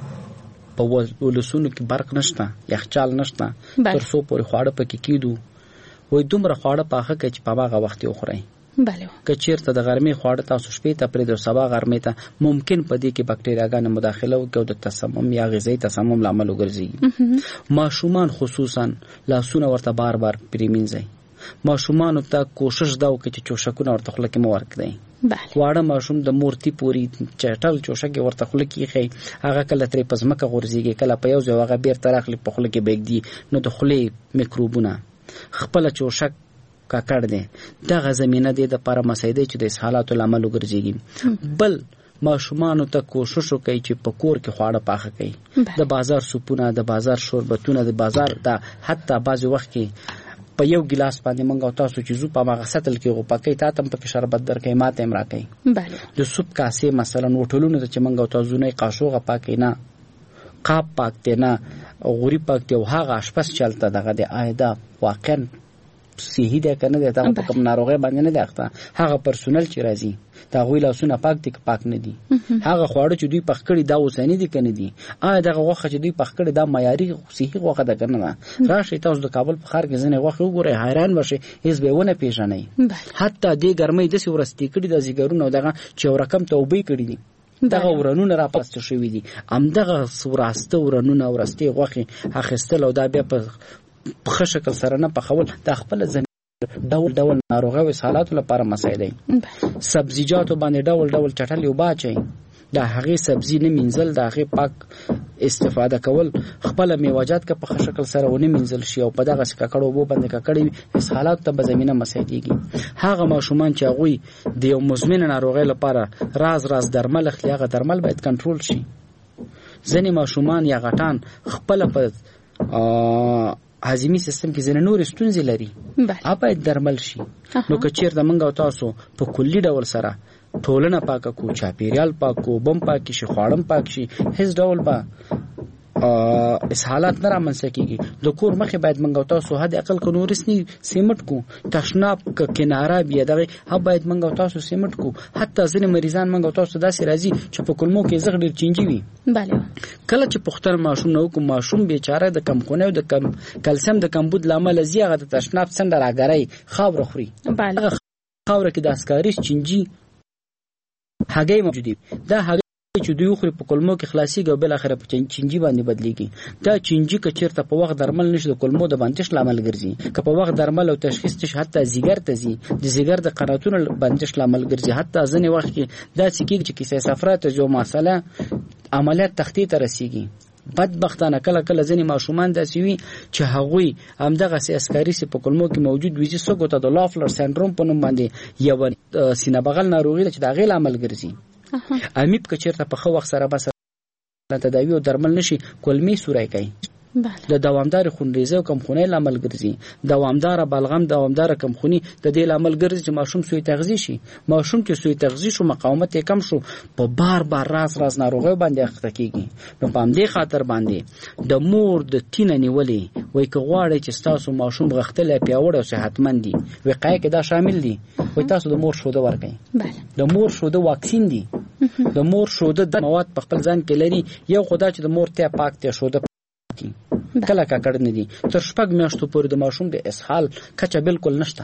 په ولسونو کې برق نشته، یخچال نشته، تر څو پورې خواړه پکې کیدو وای دومره خواړه پاخه کې چې په هغه وخت یې وخورئ. بله. که چیرته د غرمې خواړه تاسو شپې ته پرې د سبا غرمې ته ممکن په دې کې بکټریاګانې مداخله وکړي او د تسمم یا غذایي تسمم لامل وګرځي. ماشومان خصوصا لاسونه ورته بار بار پریمینځي. ماشومان ته کوشش دا وکړي چې چوشکونه ورته خوله کې مو ورکړي. واړه ماشوم د مورتي پوری چټل چوشکې ورته خوله کې خي، هغه کله ترې پزمکه غورځيږي، کله په یو ځای هغه بیرته راخلي په خوله کې بېګدي، نو د خولې میکروبونه خپل چوشک کاکړ دي. دغه زمينه دې د لپاره مسایده چې د اسهالاتو لامل وګرځيږي. بل ماشومان ته کوشش وکړي چې په کور کې خواړه پاخه کړي. د بازار سوپونه، د بازار شوربتونه، د بازار د حتی بعضي وخت کې په یو ګلاس باندې منګ او تاسو چې زو په ماغه ساتل کې غو پکې تا تم په شربت درکې ماته امرا کوي. بله. د سوپ کاسه مثلا وټولونه چې منګ او تاسو نه قاشوغه پاکې نه، قاب پاکته نه، غوري پاکته او هغه اشپس چلته دغه د آیدا واقعا صحیح ده کنه ده. تا په کوم ناروغي باندې نه ده، هغه پرسونل چې راځي دا غوي لاسونه پاک دي که پاک نه دي. هغه خواړه چې دوی پخ کړي دا اوسنی دي کنه دي. دغه غوخه چې دوی پخ کړي دا معیاري صحیح غوخه ده کنه. راشي تاسو د کابل په ښار کې ځنه غوخه وګورئ حیران بشئ، هیڅ به ونه پیژنئ. حتی د ګرمۍ د سورستي کړي د زیګرونو دغه چې رقم توبې کړي دي، دغه ورنونه را پاسته شوې دي. دغه سوراسته ورنونه ورستي غوخه اخیستل او دا بیا په په شکل سره نه پخول د خپل ډول ناروغه او حالاتو لپاره مسایل دي. سبزیجاتو باندې ډول چټلې وباچي، د هغه سبزی نه منزل د هغه پاک استفاده کول، خپل میوه‌جات که په شکل سره ونه منزل شي او په دغه ککړو وو باندې ککړې حالات ته به زمينه مسایديږي. هغه ماشومان چې هغه د یو مزمن ناروغي لپاره راز درمل اخلي، هغه درمل باید کنټرول شي. ځینې ماشومان یا غټان خپل په هاضمي سیستم کې ځینې نور ستونزې لري، باید درمل شي. نو که چیرته موږ او تاسو په کلی ډول سره ټولنه پاکه کو، چاپیریال پاک کو، بم پاک شي، خواړم پاک شي، هیڅ ډول به اسهالات نه رامنځته کیږي. د کور مخې باید موږ او تاسو حد اقل کو نورسنی سیمټ کو، تشناب ک کناره بیا دغه باید موږ او تاسو سیمټ کو. حتی ځینې مریضان موږ او تاسو داسې راځي چې په کلمو کې زغ ډیر چینجی وي. بله. کله چې پختر ماشوم نو کوم ماشوم بیچاره د کم خونه او د کم کلسیم د کمبود لامل زیاغه د تشناب څنډه راګرای خاور خوري. بله. خاور کې د اسکاریس چینجی هګۍ موجودي. دا هګۍ چې دوی خو په کولمو کې خلاصيږي او بل اخره په چنجي باندې بدليږي. دا چنجي که چیرته په وخت درمل نشي د کولمو د بندش لامل ګرځي، که په وخت درمل او تشخیص نشي حتی زیګر ته ځي، د زیګر د قناتونو بندش لامل ګرځي. حتی ځنې وخت کې دا سکیږي چې کیسه سفرات جو مسله عملیات تخطیط رسیږي. بدبختانه کله کله ځنې ماشومان داسې وي چې هغوی همدغه عسکري سي په کولمو کې موجود وي چې څوک ته د لافلر سندروم په نوم باندې یو سینه بغل ناروغي ده چې د غیل عمل ګرځي. امیب که چیرته په خو وخت سره بس تداوی او درمل نشي کولمي سورای کوي. د دوامدار خونریزه او کمخونۍ لامل ګرځي. دوامدار بلغم، دوامدار کمخوني د دې لامل ګرځي چې ماشوم سوی تغذیه شي. ماشوم چې سوی تغذیه شو مقاومت یې کم شو، په بار راز ناروغي باندې اخته کیږي. نو په همدې خاطر باندې د مور د تینه نیولې وای که غواړي چې تاسو ماشوم غختلې پیاوړ او صحتمند دي، وقایه کې دا شامل دي. وای تاسو د مور شوده ورکړئ. د مور شوده واکسین دي. د مور شوده د مواد په خپل ځان کې لري. یو خدای چې د مور ته پاک ته شوده کله کاکړ نه دي. تر شپږ میاشتو پورې د ماشوم د اسهال کچه بالکل نشته.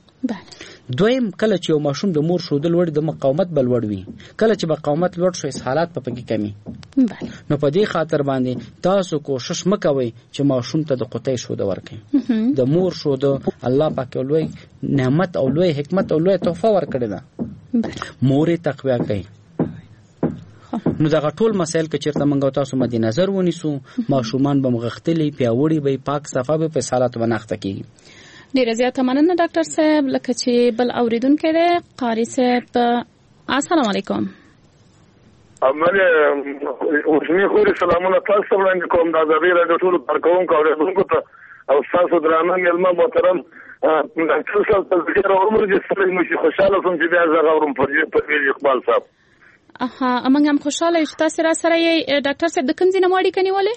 دویم کله چې یو ماشوم د مور شودل وړ د مقاومت بل وړ وي، کله چې مقاومت لوړ شو اسهالات په پکې کمی. نو په دې خاطر باندې تاسو کوشش مکوئ چې ماشوم ته د قطعی شوده ورکړئ. د مور شوده الله پاک لوی نعمت او لوی حکمت او لوی تحفه ورکړي ده. مورې تقویه کوي. نو دا ټول مسائل کې چیرته منګو تاسو مد نظر ونیسو، ماشومان به مغختلي پیاوړي به پاک صفه به په سالات وناخته کیږي. ډیره زیاته مننه ډاکټر صاحب. لکه چې بل اوریدونکو دی قاری صاحب، السلام علیکم. امره اوسنی خو سلامونه تاسو وړاندې کوم. دا د ریډیو ټول کارکونکو او اوریدونکو ته او تاسو درانه علما محترم ډاکټر صاحب ته ډیر عمر دې سره مشي خوشاله سم چې بیا زغ اورم په اقبال صاحب. موږ هم خوشاله یو چې تاسو را سره یې ډاکټر صاحب د کوم ځای نه وړي کنيولې؟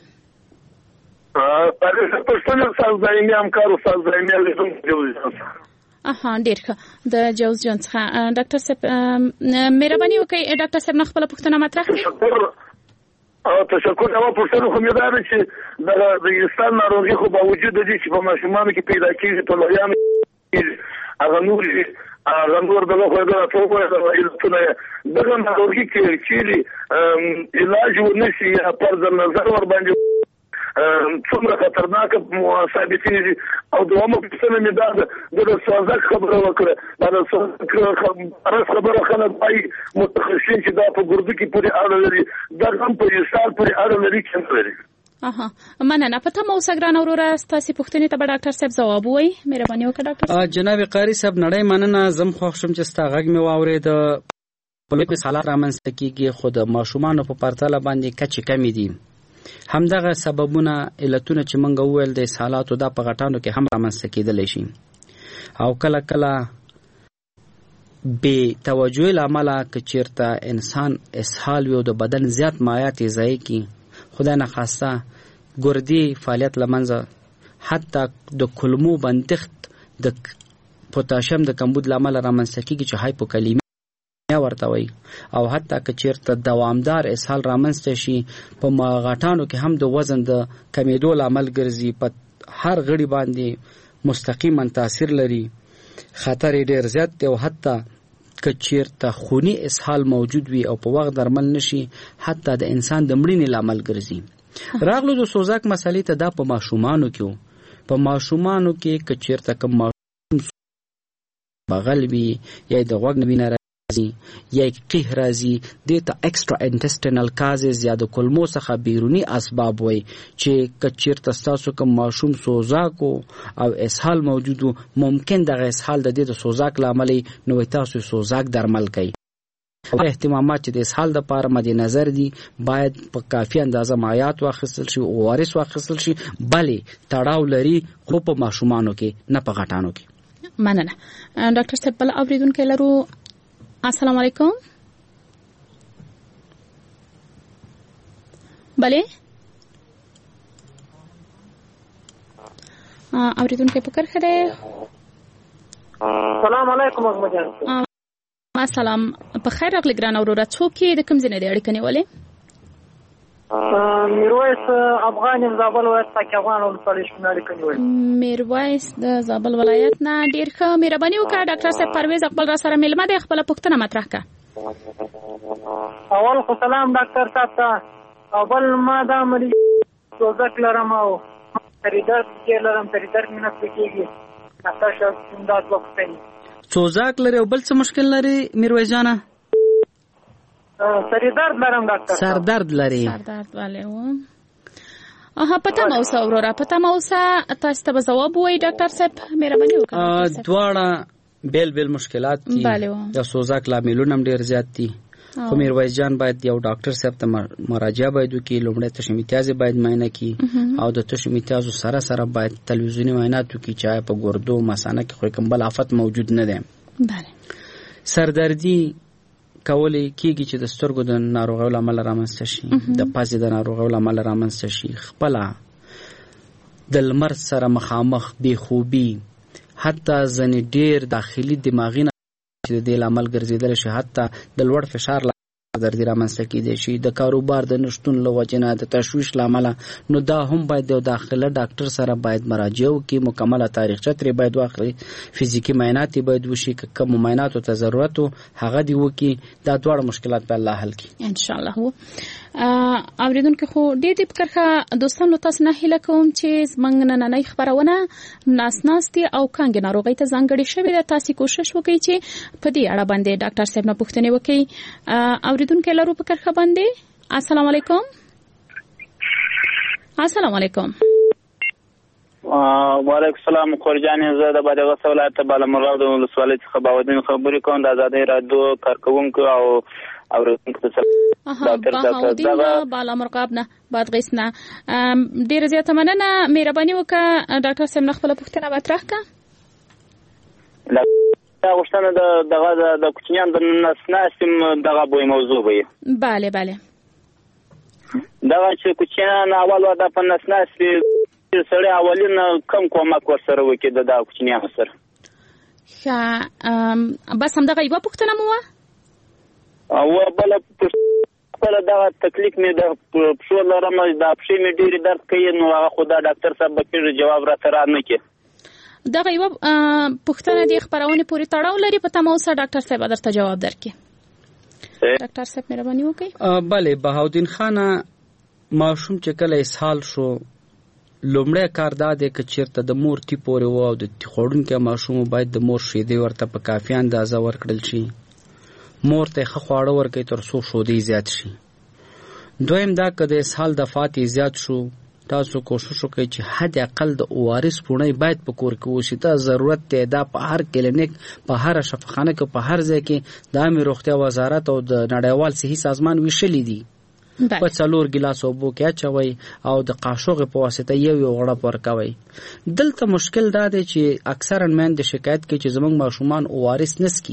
تاسو پښتون استاد دایمي همکار استاد دایمي لیدم جوز. ډیر ښه. د جوز جان څخه ډاکټر صاحب مهرباني وکړئ ډاکټر صاحب خپل پوښتنه مطرح کړئ. او تشکر. نو پښتنو خو مې دا چې د انسان ناروغي خو باوجود دي چې په ماشومانو کې پیدا کیږي په لویانو هغه نور دغه خو دا ټول علتونه دغه ناروغي کې چې علاج ونشي یا پر نظر ور باندې څومره خطرناک ثابتېږي. او دومره پښتنه مې دا د سوزاک خبره وکړه. دا خبره خلک وايي متخصصین چې دا په ګردو کې پورې اړه لري، دا هم په یسار پورې اړه لري چې لري. مننه. پته مو سګران اوره تاسو پوښتنې ته ډاکټر صاحب جواب وایي. مهرباني وکړئ ډاکټر صاحب. جناب قاری صاحب نړۍ مننه. زم خوښ شم چې ستا غږ مې واورید. په لوی حالات رامنځته کیږي خو د ماشومانو په پرتله باندې کچې کمی دي. همدغه سببونه علتونه چې مونږ وویل د اسهالاتو دا په غټانو کې هم رامنځته کېدلی شي او کله کله بې توجهۍ له امله که چېرته انسان اسهال وي او د بدن زیات مایعات یې ضایع کړي، خدای نخواسته ګردې فعالیت له منځه، حتی د کولمو بندښت د پوتاشیم د کمبود له امله رامنځته کېږي چې هایپوکالیمیا ورته وایي. او حتی که چیرته دوامدار اسهال رامنځته شي په غټانو کې هم د وزن د کمیدو لامل ګرځي، په هر غړي باندې مستقیما تاثیر لري، خطر ډیر زیات دی. او حتی که چیرته خونی اسهال موجود وي او په وخت درمل نشي، حتی د انسان د مړینې لامل ګرځي. راغلو د سوزاک مسلې ته. دا په ماشومانو کې په ماشومانو کې که چیرته کوم ماشوم بغل وي یا د غوږ نه یا قیح راځي، دې ته ایکسترا انټسټینل کازز یا د کولمو څخه بیرونی اسباب وي چې که چیرته ستاسو کوم ماشوم سوزاک او اسهال موجود ممکن دغه اسهال د دې د سوزاک لامل نو تاسو سوزاک درمل کوي. اهتمامات چې د اسهال د پاره مد نظر دي باید په کافي اندازه مایعات واخیستل شي او وارث واخیستل شي، بلې تړاو لري خو په ماشومانو کې نه په غټانو کې. مننه. ډاکټر صاحب بل اوریدونکو لرو. السلام علیکم. بله اوریدونکو په کرخه ده. السلام علیکم احمد جان. السلام په خیر راغلی ګران اوروره. څوک یې د کوم ځای نه دی اړیکه نیولې؟ میرویس افغان زابل ولایت پاکستان ولسوالۍ څخه اړیکه نیولې. میرویس د زابل ولایت نه. ډیر ښه. مهرباني وکړه ډاکټر صاحب پرویز خپل را سره ملمه د خپل پوښتنه مطرح کړه. اول خو سلام ډاکټر صاحب ته. او بل ما دا مریض سوزک لرم او سری درد کې لرم، سری درد مې نه کېږي. ډاکټر صاحب امداد وکړئ. سوزک لري او بل څه مشکل لري میرویس جانه؟ سری درد لرم ډاکټر. سر درد لري. سر درد والے و. پته مو اوسه وروره، پته مو اوسه تاسو ته جواب وایي ډاکټر صاحب مهرباني وکړئ. دواړه بیل بیل مشکلات دي. د سوزک لاملونه هم ډیر زیات دي. خو میرویس جان باید یو ډاکټر صاحب ته مراجعه باید وکړي. لومړی تشم امتیاز باید معاینه کړي او د تشم امتیاز سره سره باید تلویزیوني معاینات وکړي چې په ګردو مثانه کې خو کوم بل آفت موجود نه دی. بله. سردردي کولی کېږي چې د سترګو د ناروغیو له امله رامنځته شي، د پزې د ناروغیو له امله رامنځته شي، خپله د لمر سره مخامخ بې خوبي، حتی ځینې ډېر داخلي دماغي چې د دې لامل ګرځېدلی شي، حتی د لوړ فشار دردي رامنځته کېدی شي، د کاروبار د نشتون له وجې نه، د تشویش له امله. نو دا هم باید د داخله ډاکټر سره باید مراجعه وکړي، مکمله تاریخچه ترې باید واخلي، فزیکي معاینات یې باید وشي، که کوم معایناتو ته ضرورت و هغه دې وکړي. دا دواړه مشکلات به الله حل کړي انشاءالله. اوریدونکو خو ډېر دې فکرخه دوستانو تاسو نه هیله کوم چې زموږ نننۍ خبرونه ناسناستي او کانګې ناروغۍ ته ځانګړې شوې ده. تاسو کوشش وکړئ چې په دې اړه باندې ډاکټر صاحب نه پوښتنې وکړئ. اوریدونکو لرو فکرخه باندې السلام علیکم. السلام علیکم. وعلیکم السلام. خورجان زه د بادغیس ولایت بالامرغاب د ولسوالۍ څخه باودین خبرې کوم. د آزادۍ رادیو کارکونکو او اوریدونکو ته باودین بالامرغاب نه بادغیس نه ډیره زیاته مننه. مهرباني وکړه ډاکټر صاحب نه خپله پوښتنه مطرح کړه. دا غوښتنه دغه د کوچنیانو د نسناستي دغه به موضوع وي. بله بله. دغه چې کوچنیان اول ودا په نسناستي سره اولین کم کومک ورسره وکړي د کوچنیانو سره. بس هم دغه یوه پوښتنه مو وه. او بله دا تکلیف مې د پښو لرم، د پښې مې ډېرې درد کوي. نو هغه خو دا ډاکټر صاحب به کېږي جواب راته را نه کړي. دغه یوه پوښتنه د خپرونې پورې تړاو لري. په تمه اوسه ډاکټر صاحب درته جواب درکړي. ډاکټر صاحب مهرباني وکړئ. بله بهاودین خانه، ماشوم چې کله اسهال شو لومړی کار دا دی که چېرته د مور تی پورې و او د خوړونکي ماشوم باید د مور شیدې ورته په کافي اندازه ورکړل شي. مور ته ښه خواړه ورکړئ تر څو شودې زیات شي. دویم دا که د اسهال دفعات زیات شو تاسو کوشش وکړئ چې حد اقل د اوارس پوڼۍ باید په کور کې وشي. دا ضرورت دی. دا په هر کلینیک، په هر شفاخانه کې، په هر ځای کې د عامې روغتیا وزارت او د نړیوال صحي سازمان ویشلي دي. په 4 ګیلاس اوبو کې اچوئ او د قاشوغې په واسطه یو غړپ ورکوئ. دلته مشکل دا دی چې اکثرا میندې شکایت کوي چې زموږ ماشومان اوارس نسکي.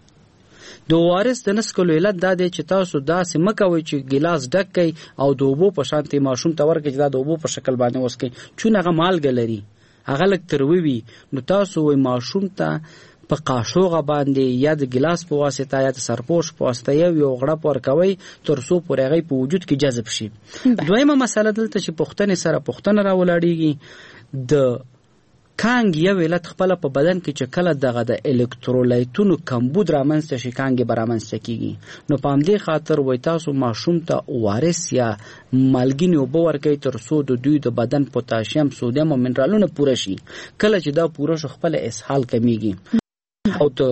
د اوارس د نسکلو علت دا دی چې تاسو داسې مه کوئ چې ګیلاس ډک کړئ او د اوبو په شانتې ماشوم ته ورکړئ چې دا د اوبو په شکل باندې وڅښئ. چون هغه مالګه لري، هغه لږ تروه وي. نو تاسو وایي ماشوم ته په قاشوغه باندې یا د ګلاس په واسطه یا د سرپوش په واسطه یو غړپ ورکوي تر څو پورې هغه په وجود کې جذب شي. دویمه مسله دلته چې پوښتنې سره پوښتنه راولاړېږي، د کانګ یو علت خپل په بدن کې چې کله دغه د الکترولایتونو کمبود رامنځته شي کانګ به رامنځته کیږي. نو په همدې خاطر وایي تاسو ماشوم ته اوارس یا مالګینې اوبه ورکوئ تر څو د دوی د بدن پوتاشیم، سودیم او منرالونه پوره شي. کله چې دا پوره شو خپل اسهال کمیږي. او د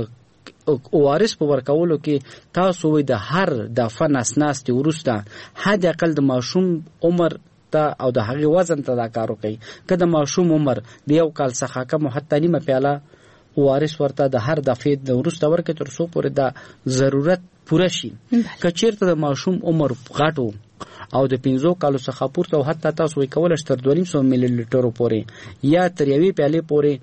اوارس په ورکولو کې تاسو وایي د هر دفعه نسناستې وروسته حد اقل د ماشوم عمر او د هغې وزن ته دا کار وکړي. که د ماشوم عمر د 1 کال څخه کم حتی نیمه پیاله اوارس ورته د هر دفعې د وروسته ورکړي تر څو پورې دا ضرورت پوره شي. که چېرته د ماشوم عمر غټ او د 15 کالو څخه پورته او حتی تاسو وایي کولی شئ تر 250 ملي لیټرو پورې یا تر 1 پیالې پورې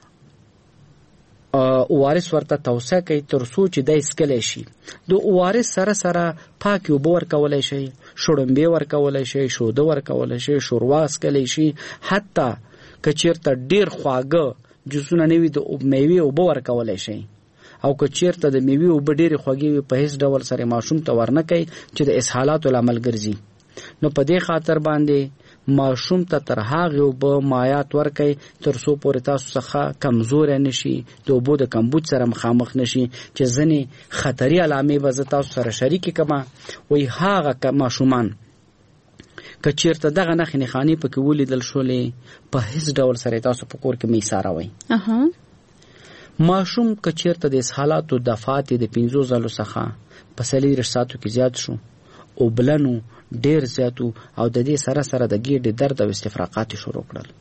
اوارس ورته توصیه کوي تر څو چې دا اسکلی شي. د اوارس سره سره پاکې اوبه ورکولی شئ، شړومبې ورکولی شئ، شوده ورکولی شئ، شوروا اسکلی شي. حتی که چېرته ډېر خواږه جوسونه نه وي د میوې اوبه ورکولی شئ. او که چېرته د میوې اوبه ډېرې خوږې وي په هیڅ ډول سره ماشوم ته ورنه کوئ چې د اسهالاتو لامل ګرځي. نو په دې خاطر باندې ماشوم ته تر هغه وب مایات ورکي تر څو پورې تاسو څخه کمزور نشي د اوبو د کمبود سره مخامخ نشي چې ځنې خطري علامې به تاسو سره شریک کما وای هغه ماشومان کچیرته دغه نخنی خاني پکې ولیدل شولې په هیڅ ډول سره تاسو په کور کې می ساروي ماشوم کچیرته د حالاتو دفعات د 15 ځلو څخه په 40 ساعتو کې زیات شو او بلنو ډیر زیاتو او د دې سره سره د ګیډې درد او استفراقات شروع کړل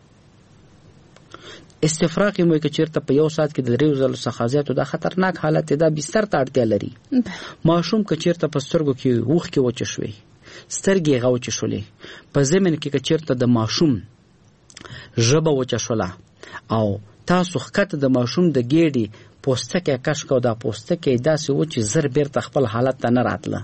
استفراق مو کچیرته په یو ساعت کې د 3 ځلو څخه زیاتو د خطرناک حالت د بستر ته اړتیا لري ماشوم کچیرته په سترګو کې وښ کې وچ شوی سترګې غوچ شولې په زمين کې کچیرته د ماشوم ژبه وچ شوله او تاسو خکته د ماشوم د ګیډې پوستکه کش کو دا پوستکه داسې و چې زر بیرته خپل حالت ته نه راتله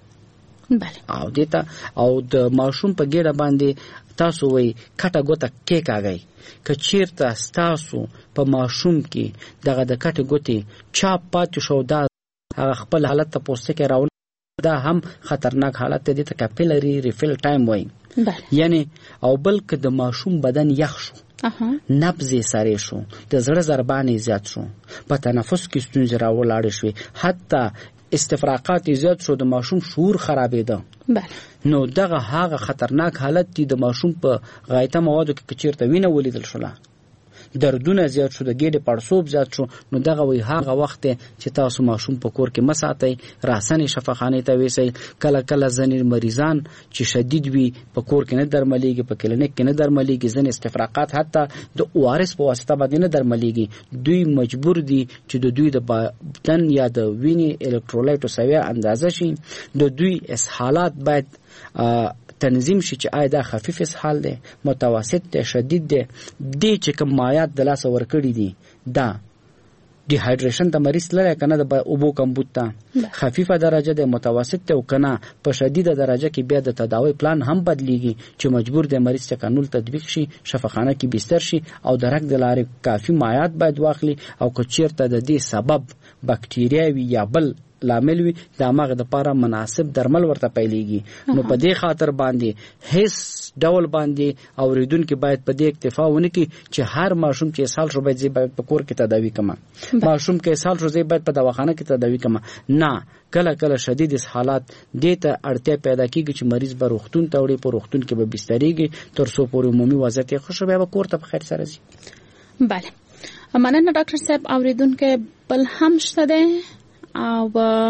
بله او دیتا او د ماشوم په ګیډه باندې تاسو وای کټه ګوته کې کاږي کچیرته تاسو په ماشوم کې دغه د کټه ګوتې چاپ پات شو دا خپل حالت ته پوستکه راول دا هم خطرناک حالت دی ته کاپیلری ریفل ټایم وای یعنی او بلکې د ماشوم بدن یخ شو نبض سره شو د زړه ضربان زیات شو په تنفس کې ستونزې راولاړې شوې حتی استفراقات زیات شو د ماشوم شعور خرابېده نو دغه هغه خطرناک حالت دی د ماشوم په غایطه موادو کې چیرته وینه ولیدل شوله دردونه زیات شو د ګیډې پړسوب زیات شو نو دغه وی هغه وخت چې تاسو ماشوم په کور کې مساتئ راسنې شفاخانه ته ویسئ کله کله ځنې مریضان چې شدید وي په کور کې نه درملېږي په کلینیک کې نه درملېږي ځنې استفراقات حتی د ORS په واسطه باندې نه درملېږي دوی مجبور دي چې د دوی د بدن یا د وینې الکترولایټو سویه اندازه شي د دوی اسهالات باید تنظیم شي چې آیا دا خفیف اسهال دی متوسط دی شدید دی د چې کوم مایات د لاس ورکړي دي دا ډي هایډریشن د مریض لره کنه د اوبو کمبود ته خفیفه درجه د متوسط ته او کنه په شدیده درجه کې بیا د تداوی پلان هم بدلیږي چې مجبور د مریض ته قانون تطبیق شي شفاخانه کې بستر شي او درک د لارې کافی مایات باید واخلي او کچیرته د دې سبب بکټیریاوي یا بل لامل وي د هغه د لپاره مناسب درمل ورته پیلېږي نو په دې خاطر باندې هیڅ ډول باندې اوریدونکو باید په دې اکتفا ونه کړي چې هر ماشوم چې اسهال شو باید په کور کې تداوی کما ماشوم کې اسهال شو باید په دواخانه کې تداوی کما نه کله کله شدید اسهالات دې ته اړتیا پیدا کیږي چې مریض به روغتون ته وړي په روغتون کې به بسترېږي تر څو پورې عمومي وضعیت یې خوشو به کور ته په خیر سره شي بله مننه ډاکټر صاحب اوریدونکو بل هم شته ده او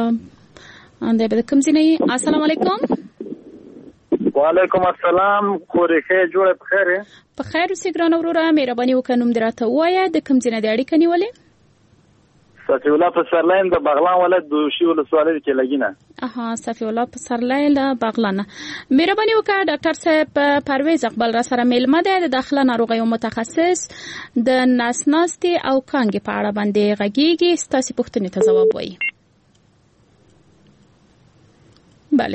د کوم ځای السلام علیکم وعلیکم السلام خورخه جوړه بخیر په خیر اوسې ګران وروره مهرباني وکړم دراته وایه د کوم ځای د اړیکې نیولې صفی الله په سرلاین د بغلان ولایت دوشي ولسوالۍ کې لګینه صفی الله په سرلاین له بغلان مهرباني وکړه ډاکټر صاحب پرویز اقبال را سره ملمه ده د داخله ناروغیو متخصص د ناسناستي او کانګې په اړه باندې غږیږي ستاسو پوښتنې ته ځواب وایي بله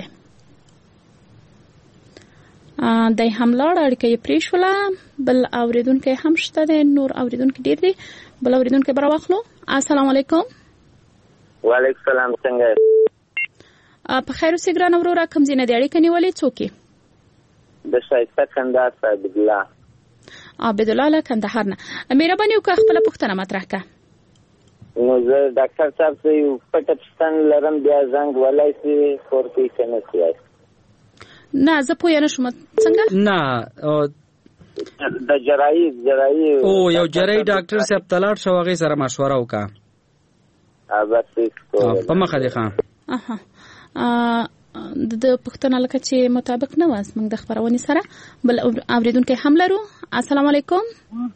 دای هملاړ اړیکې پریښوله بل اوریدونکو هم شته ده نور اوریدونکو ډیر دي بل اوریدونکو بر واخلو السلام علیکم وعلیکم السلام څنګه په خیر اوسې ګران وروره کوم ځای نه دی اړیکې نیولې څوک د شایسته کندهار صاحب الله عبد الله له کندهار نه مهرباني وکړه خپل پوښتنه مطرح کړه نو زه ډاکټر صاحب ته یو پټپستان لرم بیا زنګ ولای سي کور کې څنګه سي نه زه پوه نه شوم څنګه نه د جراحي او یو جراحي ډاکټر صاحب تلاړ شو هغه سره مشوره وکړه بس په مخه دي خان د پښتون لکه چې مطابق نه واس موږ د خبرونې سره بل اوریدونکو هم لرو السلام علیکم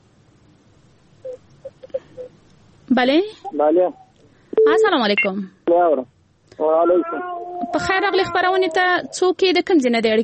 بله السلام علیکم وعلیکم په خیر اغلی خبرونه ته څوک د کوم ځای نه دی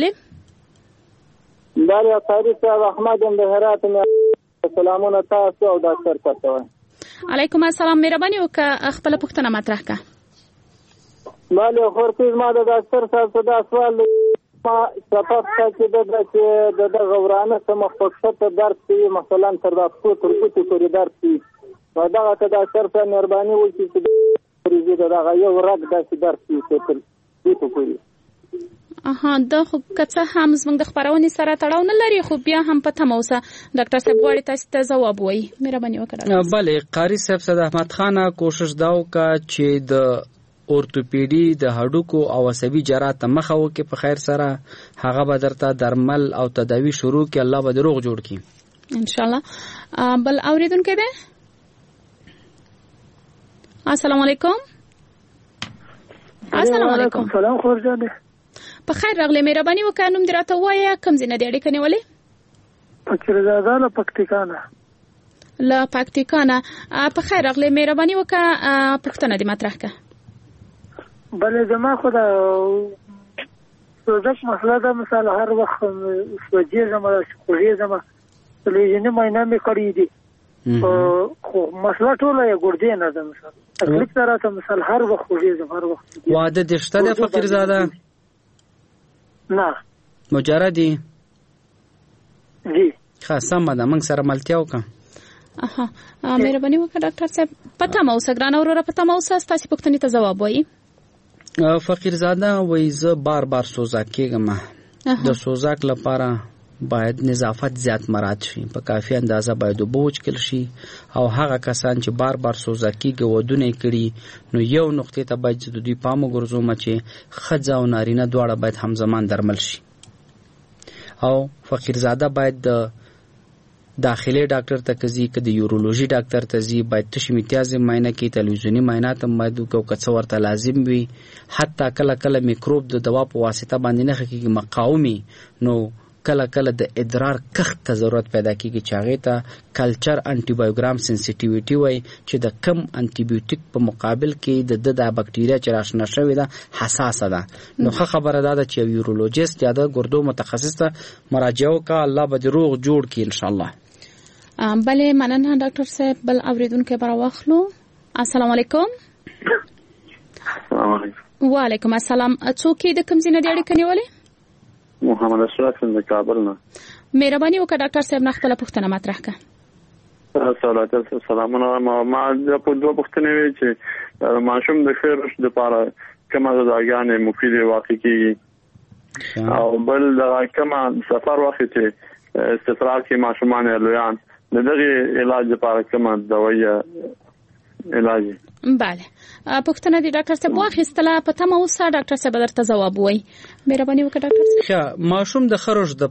بله تاریخ احمد د هرات سلامونه تاسو او ډاکټر صاحب علیکم السلام مهرباني وکړه خپل پوښتنه مطرح کړه بله خورتیز ما د ډاکټر صاحب څخه دا سوال ما سبب چې د غورانه سم مخصوصه درس کوي مثلا تر د پوتو پورې درس کوي دا که ډاکټر صاحب مهرباني وکړي چې دا یو رګ داسې درس کوي ته کوي د خو کڅه هم زموږ د خبرونې سره تړاو نه لري، خو بیا هم په تموسه ډاکټر صاحب غواړي تاسو ته ځواب وایي. مهرباني وکړئ. بله قاری صاحب صد احمد خان کوشش داو کا چې د اورتوپیډي د هډوکو او عصبي جراحت مخه وکي په خیر سره، هغه به درته درمل او تداوی شروع کی، الله به دروغ جوړ کی ان شاء الله. بل اوریدونکو ده. السلام علیکم. السلام علیکم. سلام خورجانه. په خیر راغلی. مهرباني وکړئ نوم دې راته ووایه، کوم ځای نه دې اړیکه نیولې؟ فقیرزاده له پکتیکا نه. له پکتیکا نه. په خیر راغلی. مهرباني وکړه پوښتنه دې مطرح کړه. بله زما خو د سوزک مسله ده، مثال هر وخت سوځېږم خوږېږم، تلویزیوني معاینه مې کړې دي، خو مسله ټوله یې ګردې نه ده. مثال تکلیف ته راته مثال هر وخت خوږېږم، هر وخت. واده دې شته دی فقیرزاده؟ نه. مجردي؟ جی. ښه سمه ده، موږ سره ملتیا وکړه. مهرباني وکړه ډاکټر صاحب. پته مو اوسه ګرانه وروره، پته مو اوسه ستاسې پوښتنې ته ځواب وایي. فقیرزاده وایي زه بار بار سوزاک کېږم، د سوزاک لپاره باید نظافت زیات مراعات شي، په کافي اندازه باید اوبه وڅښل شي، او هغه کسان چې بار بار سوزاک کېږي ودونه یې کړي، نو یو نقطې ته باید د دوی پام وګرځوم چې ښځه او نارینه دواړه باید همزمان درمل شي، او فقیرزاده باید د داخلي ډاکټر ته کزي، که د یورولوژي ډاکټر ته ځي، باید تش امتیازي معاینه کې، تلویزیوني معاینات هم باید وکړو که څه ورته لازم وي. حتی کله کله میکروب د دوا په واسطه باندې نه کېږي مقاومي، نو کله کله د ادرار کښت ته ضرورت پیدا کیږي چې هغه ته کلچر انټي بایوګرام سنسټیویټي وای، چې د کم انټي بیوټیک په مقابل کې د بکټیریا چې راشنه شوی ده حساسه ده. نو ښه خبره ده چې یورولوژیست یا د ګردو متخصص ته مراجعه وکړه، الله به دې روغ جوړ کړي ان شاء الله. بله مننه ډاکټر صاحب. بل اوریدونکو بر واخلو. السلام علیکم. السلام علیکم. وعلیکم السلام. څوک د کوم ځای نه دی اړیکه نیولې؟ محمد اشرف د کابل نه. مهرباني وکړه ډاکټر صاحب نه خپل پوښتنه مطرح کړه. سلامونه. ما په دوه پوښتنې وی چې ماشوم د خیر د لپاره کومه غذاګانې مفیدې واقع کیږي، او بل د کومه سفر وخت چې استفراغ کې ماشومان لویان د دغه علاج لپاره کومه دوايي علاج. بله پوښتنه دی ډاکټر صاحب واخیستله، په تمه اوسه ډاکټر صاحب درته ځواب وایي. مهرباني وکړه ډاکټر صاحب. ماشوم د خروج د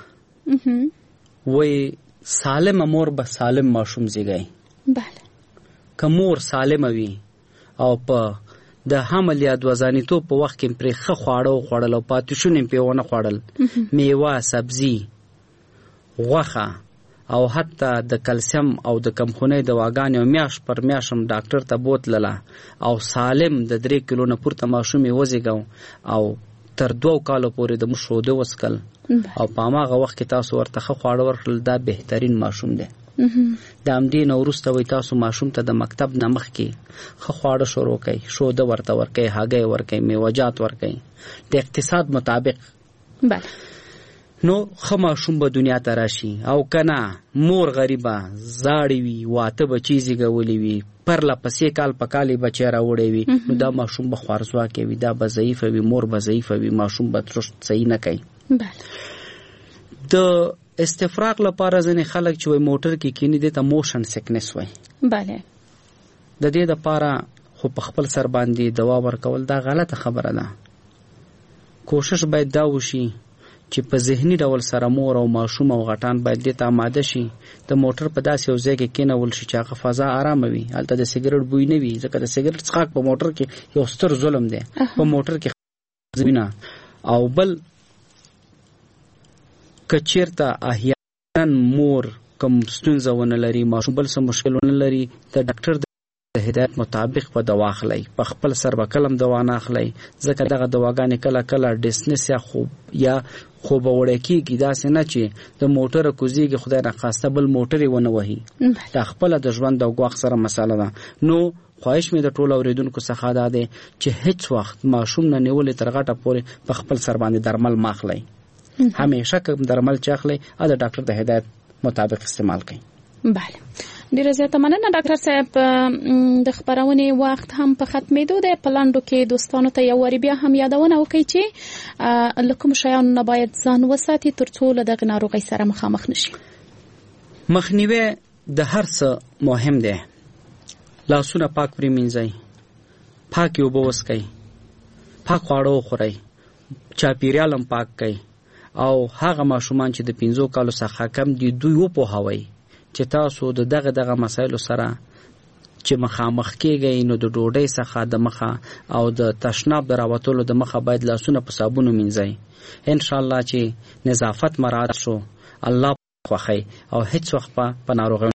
پاره وای سالم مور به سالم ماشوم زیږي. بله که مور سالم وي او په د حمل یا د وزانیتوب په وخت کې پرې ښه خواړه خوړل او پاتې په ونه خوړل، میوه، سبزي، غوښه، او حتی د کلسیم او د کمخونۍ دواګانې او میاش پر میاشم ډاکټر ته بوتلله، او سالم د 3 کیلو نه پورته ماشوم یې وزېږو او تر 2 کالو پورې د مشروده وسکل، او په هغه وخت کې تاسو ورته ښه خواړه ورکړل، دا بهترین ماشوم دی. د همدې نه وروسته وایي تاسو ماشوم ته د مکتب نه مخکې ښه خواړه شروع کړئ، شوده ورته ورکړئ، هګۍ ورکړئ، میوهجات ورکړئ د اقتصاد مطابق. بله نو ښه ماشوم به دنیا ته راشي، او کنه مور غریبه زاړی وي، واته بچی زیږولي وي، پرله پسې کال په کال بچی راوړی وي، نو دا ماشوم به خوارځواکی وي، دا به ضعیفه وي، مور به ضعیفه وي، ماشوم به ترشت صحیح نه کوي. د استفراغ لپاره ځینې خلک چې وای موټر کې کینی دي ته موشن سیکنس وای. بله د دې لپاره خو په خپل سر باندې دوا ورکول دا غلطه خبره ده. کوشش باید دا وشي چې په ذهني ډول سره مور او ماشوم او غټان باید دې ته آماده شي، د موټر په داسې یو ځای کې کېنول شي چې هغه فضا آرامه وي، هلته د سګرټ بوی نه وي، ځکه د سګرټ څښاک په موټر کې یو ستر ظلم دی. په موټر کې زمینه او بل کچیرته احیانا مور کوم ستونزه ونه لري، ماشوم بل څه مشکل ونه لري، د ډاکټر د هدایت مطابق په دوا اخلي، په خپل سر به کلم دوا نه اخلي، ځکه دغه دواګانې کله کله ډیسنس یا خوب وړی کېږي، داسې نه چې د موټر کوزیږي خدای نخواسته بل موټر یې ونه وهي، دا خپله د ژوند او ګواښ سره مسله ده. نو خواهش مې د ټولو اورېدونکو څخه دا دی چې هیڅ وخت ماشوم نه نیولې تر غټه پورې په خپل سر باندې درمل مه اخلئ. همیشه کوم درمل چې اخلئ د ډاکټر د هدایت مطابق استعمال کړئ. بله ډیره زیاته مننه ډاکټر صاحب. د خبرونې وخت هم په ختمېدو دی. په لاندو کې دوستانو ته یو وری بیا هم یادونه وکړئ چې له کوم شیانو نه باید ځان وساتي ترڅو له دغه ناروغۍ سره مخامخ نشي. مخنیوي د هر څه مهم دی. لاسونه پاک پرېمینځئ، پاکې اوبه وڅښئ، پاک خواړه وخورئ، چاپیریال هم پاک کړئ، او هغه ماشومان چې د 5 کالو څخه کم دي دوی وپوهوئ چې تاسو د دغه مسایلو سره چې مخامخ کېږئ نو د ډوډۍ څخه د مخه او د تشناب د راوتلو د مخه باید لاسونه په صابون ومینځئ. ان شاء الله چې نظافت مراعات شو الله خوښي او هیڅ وخت په ناروغۍ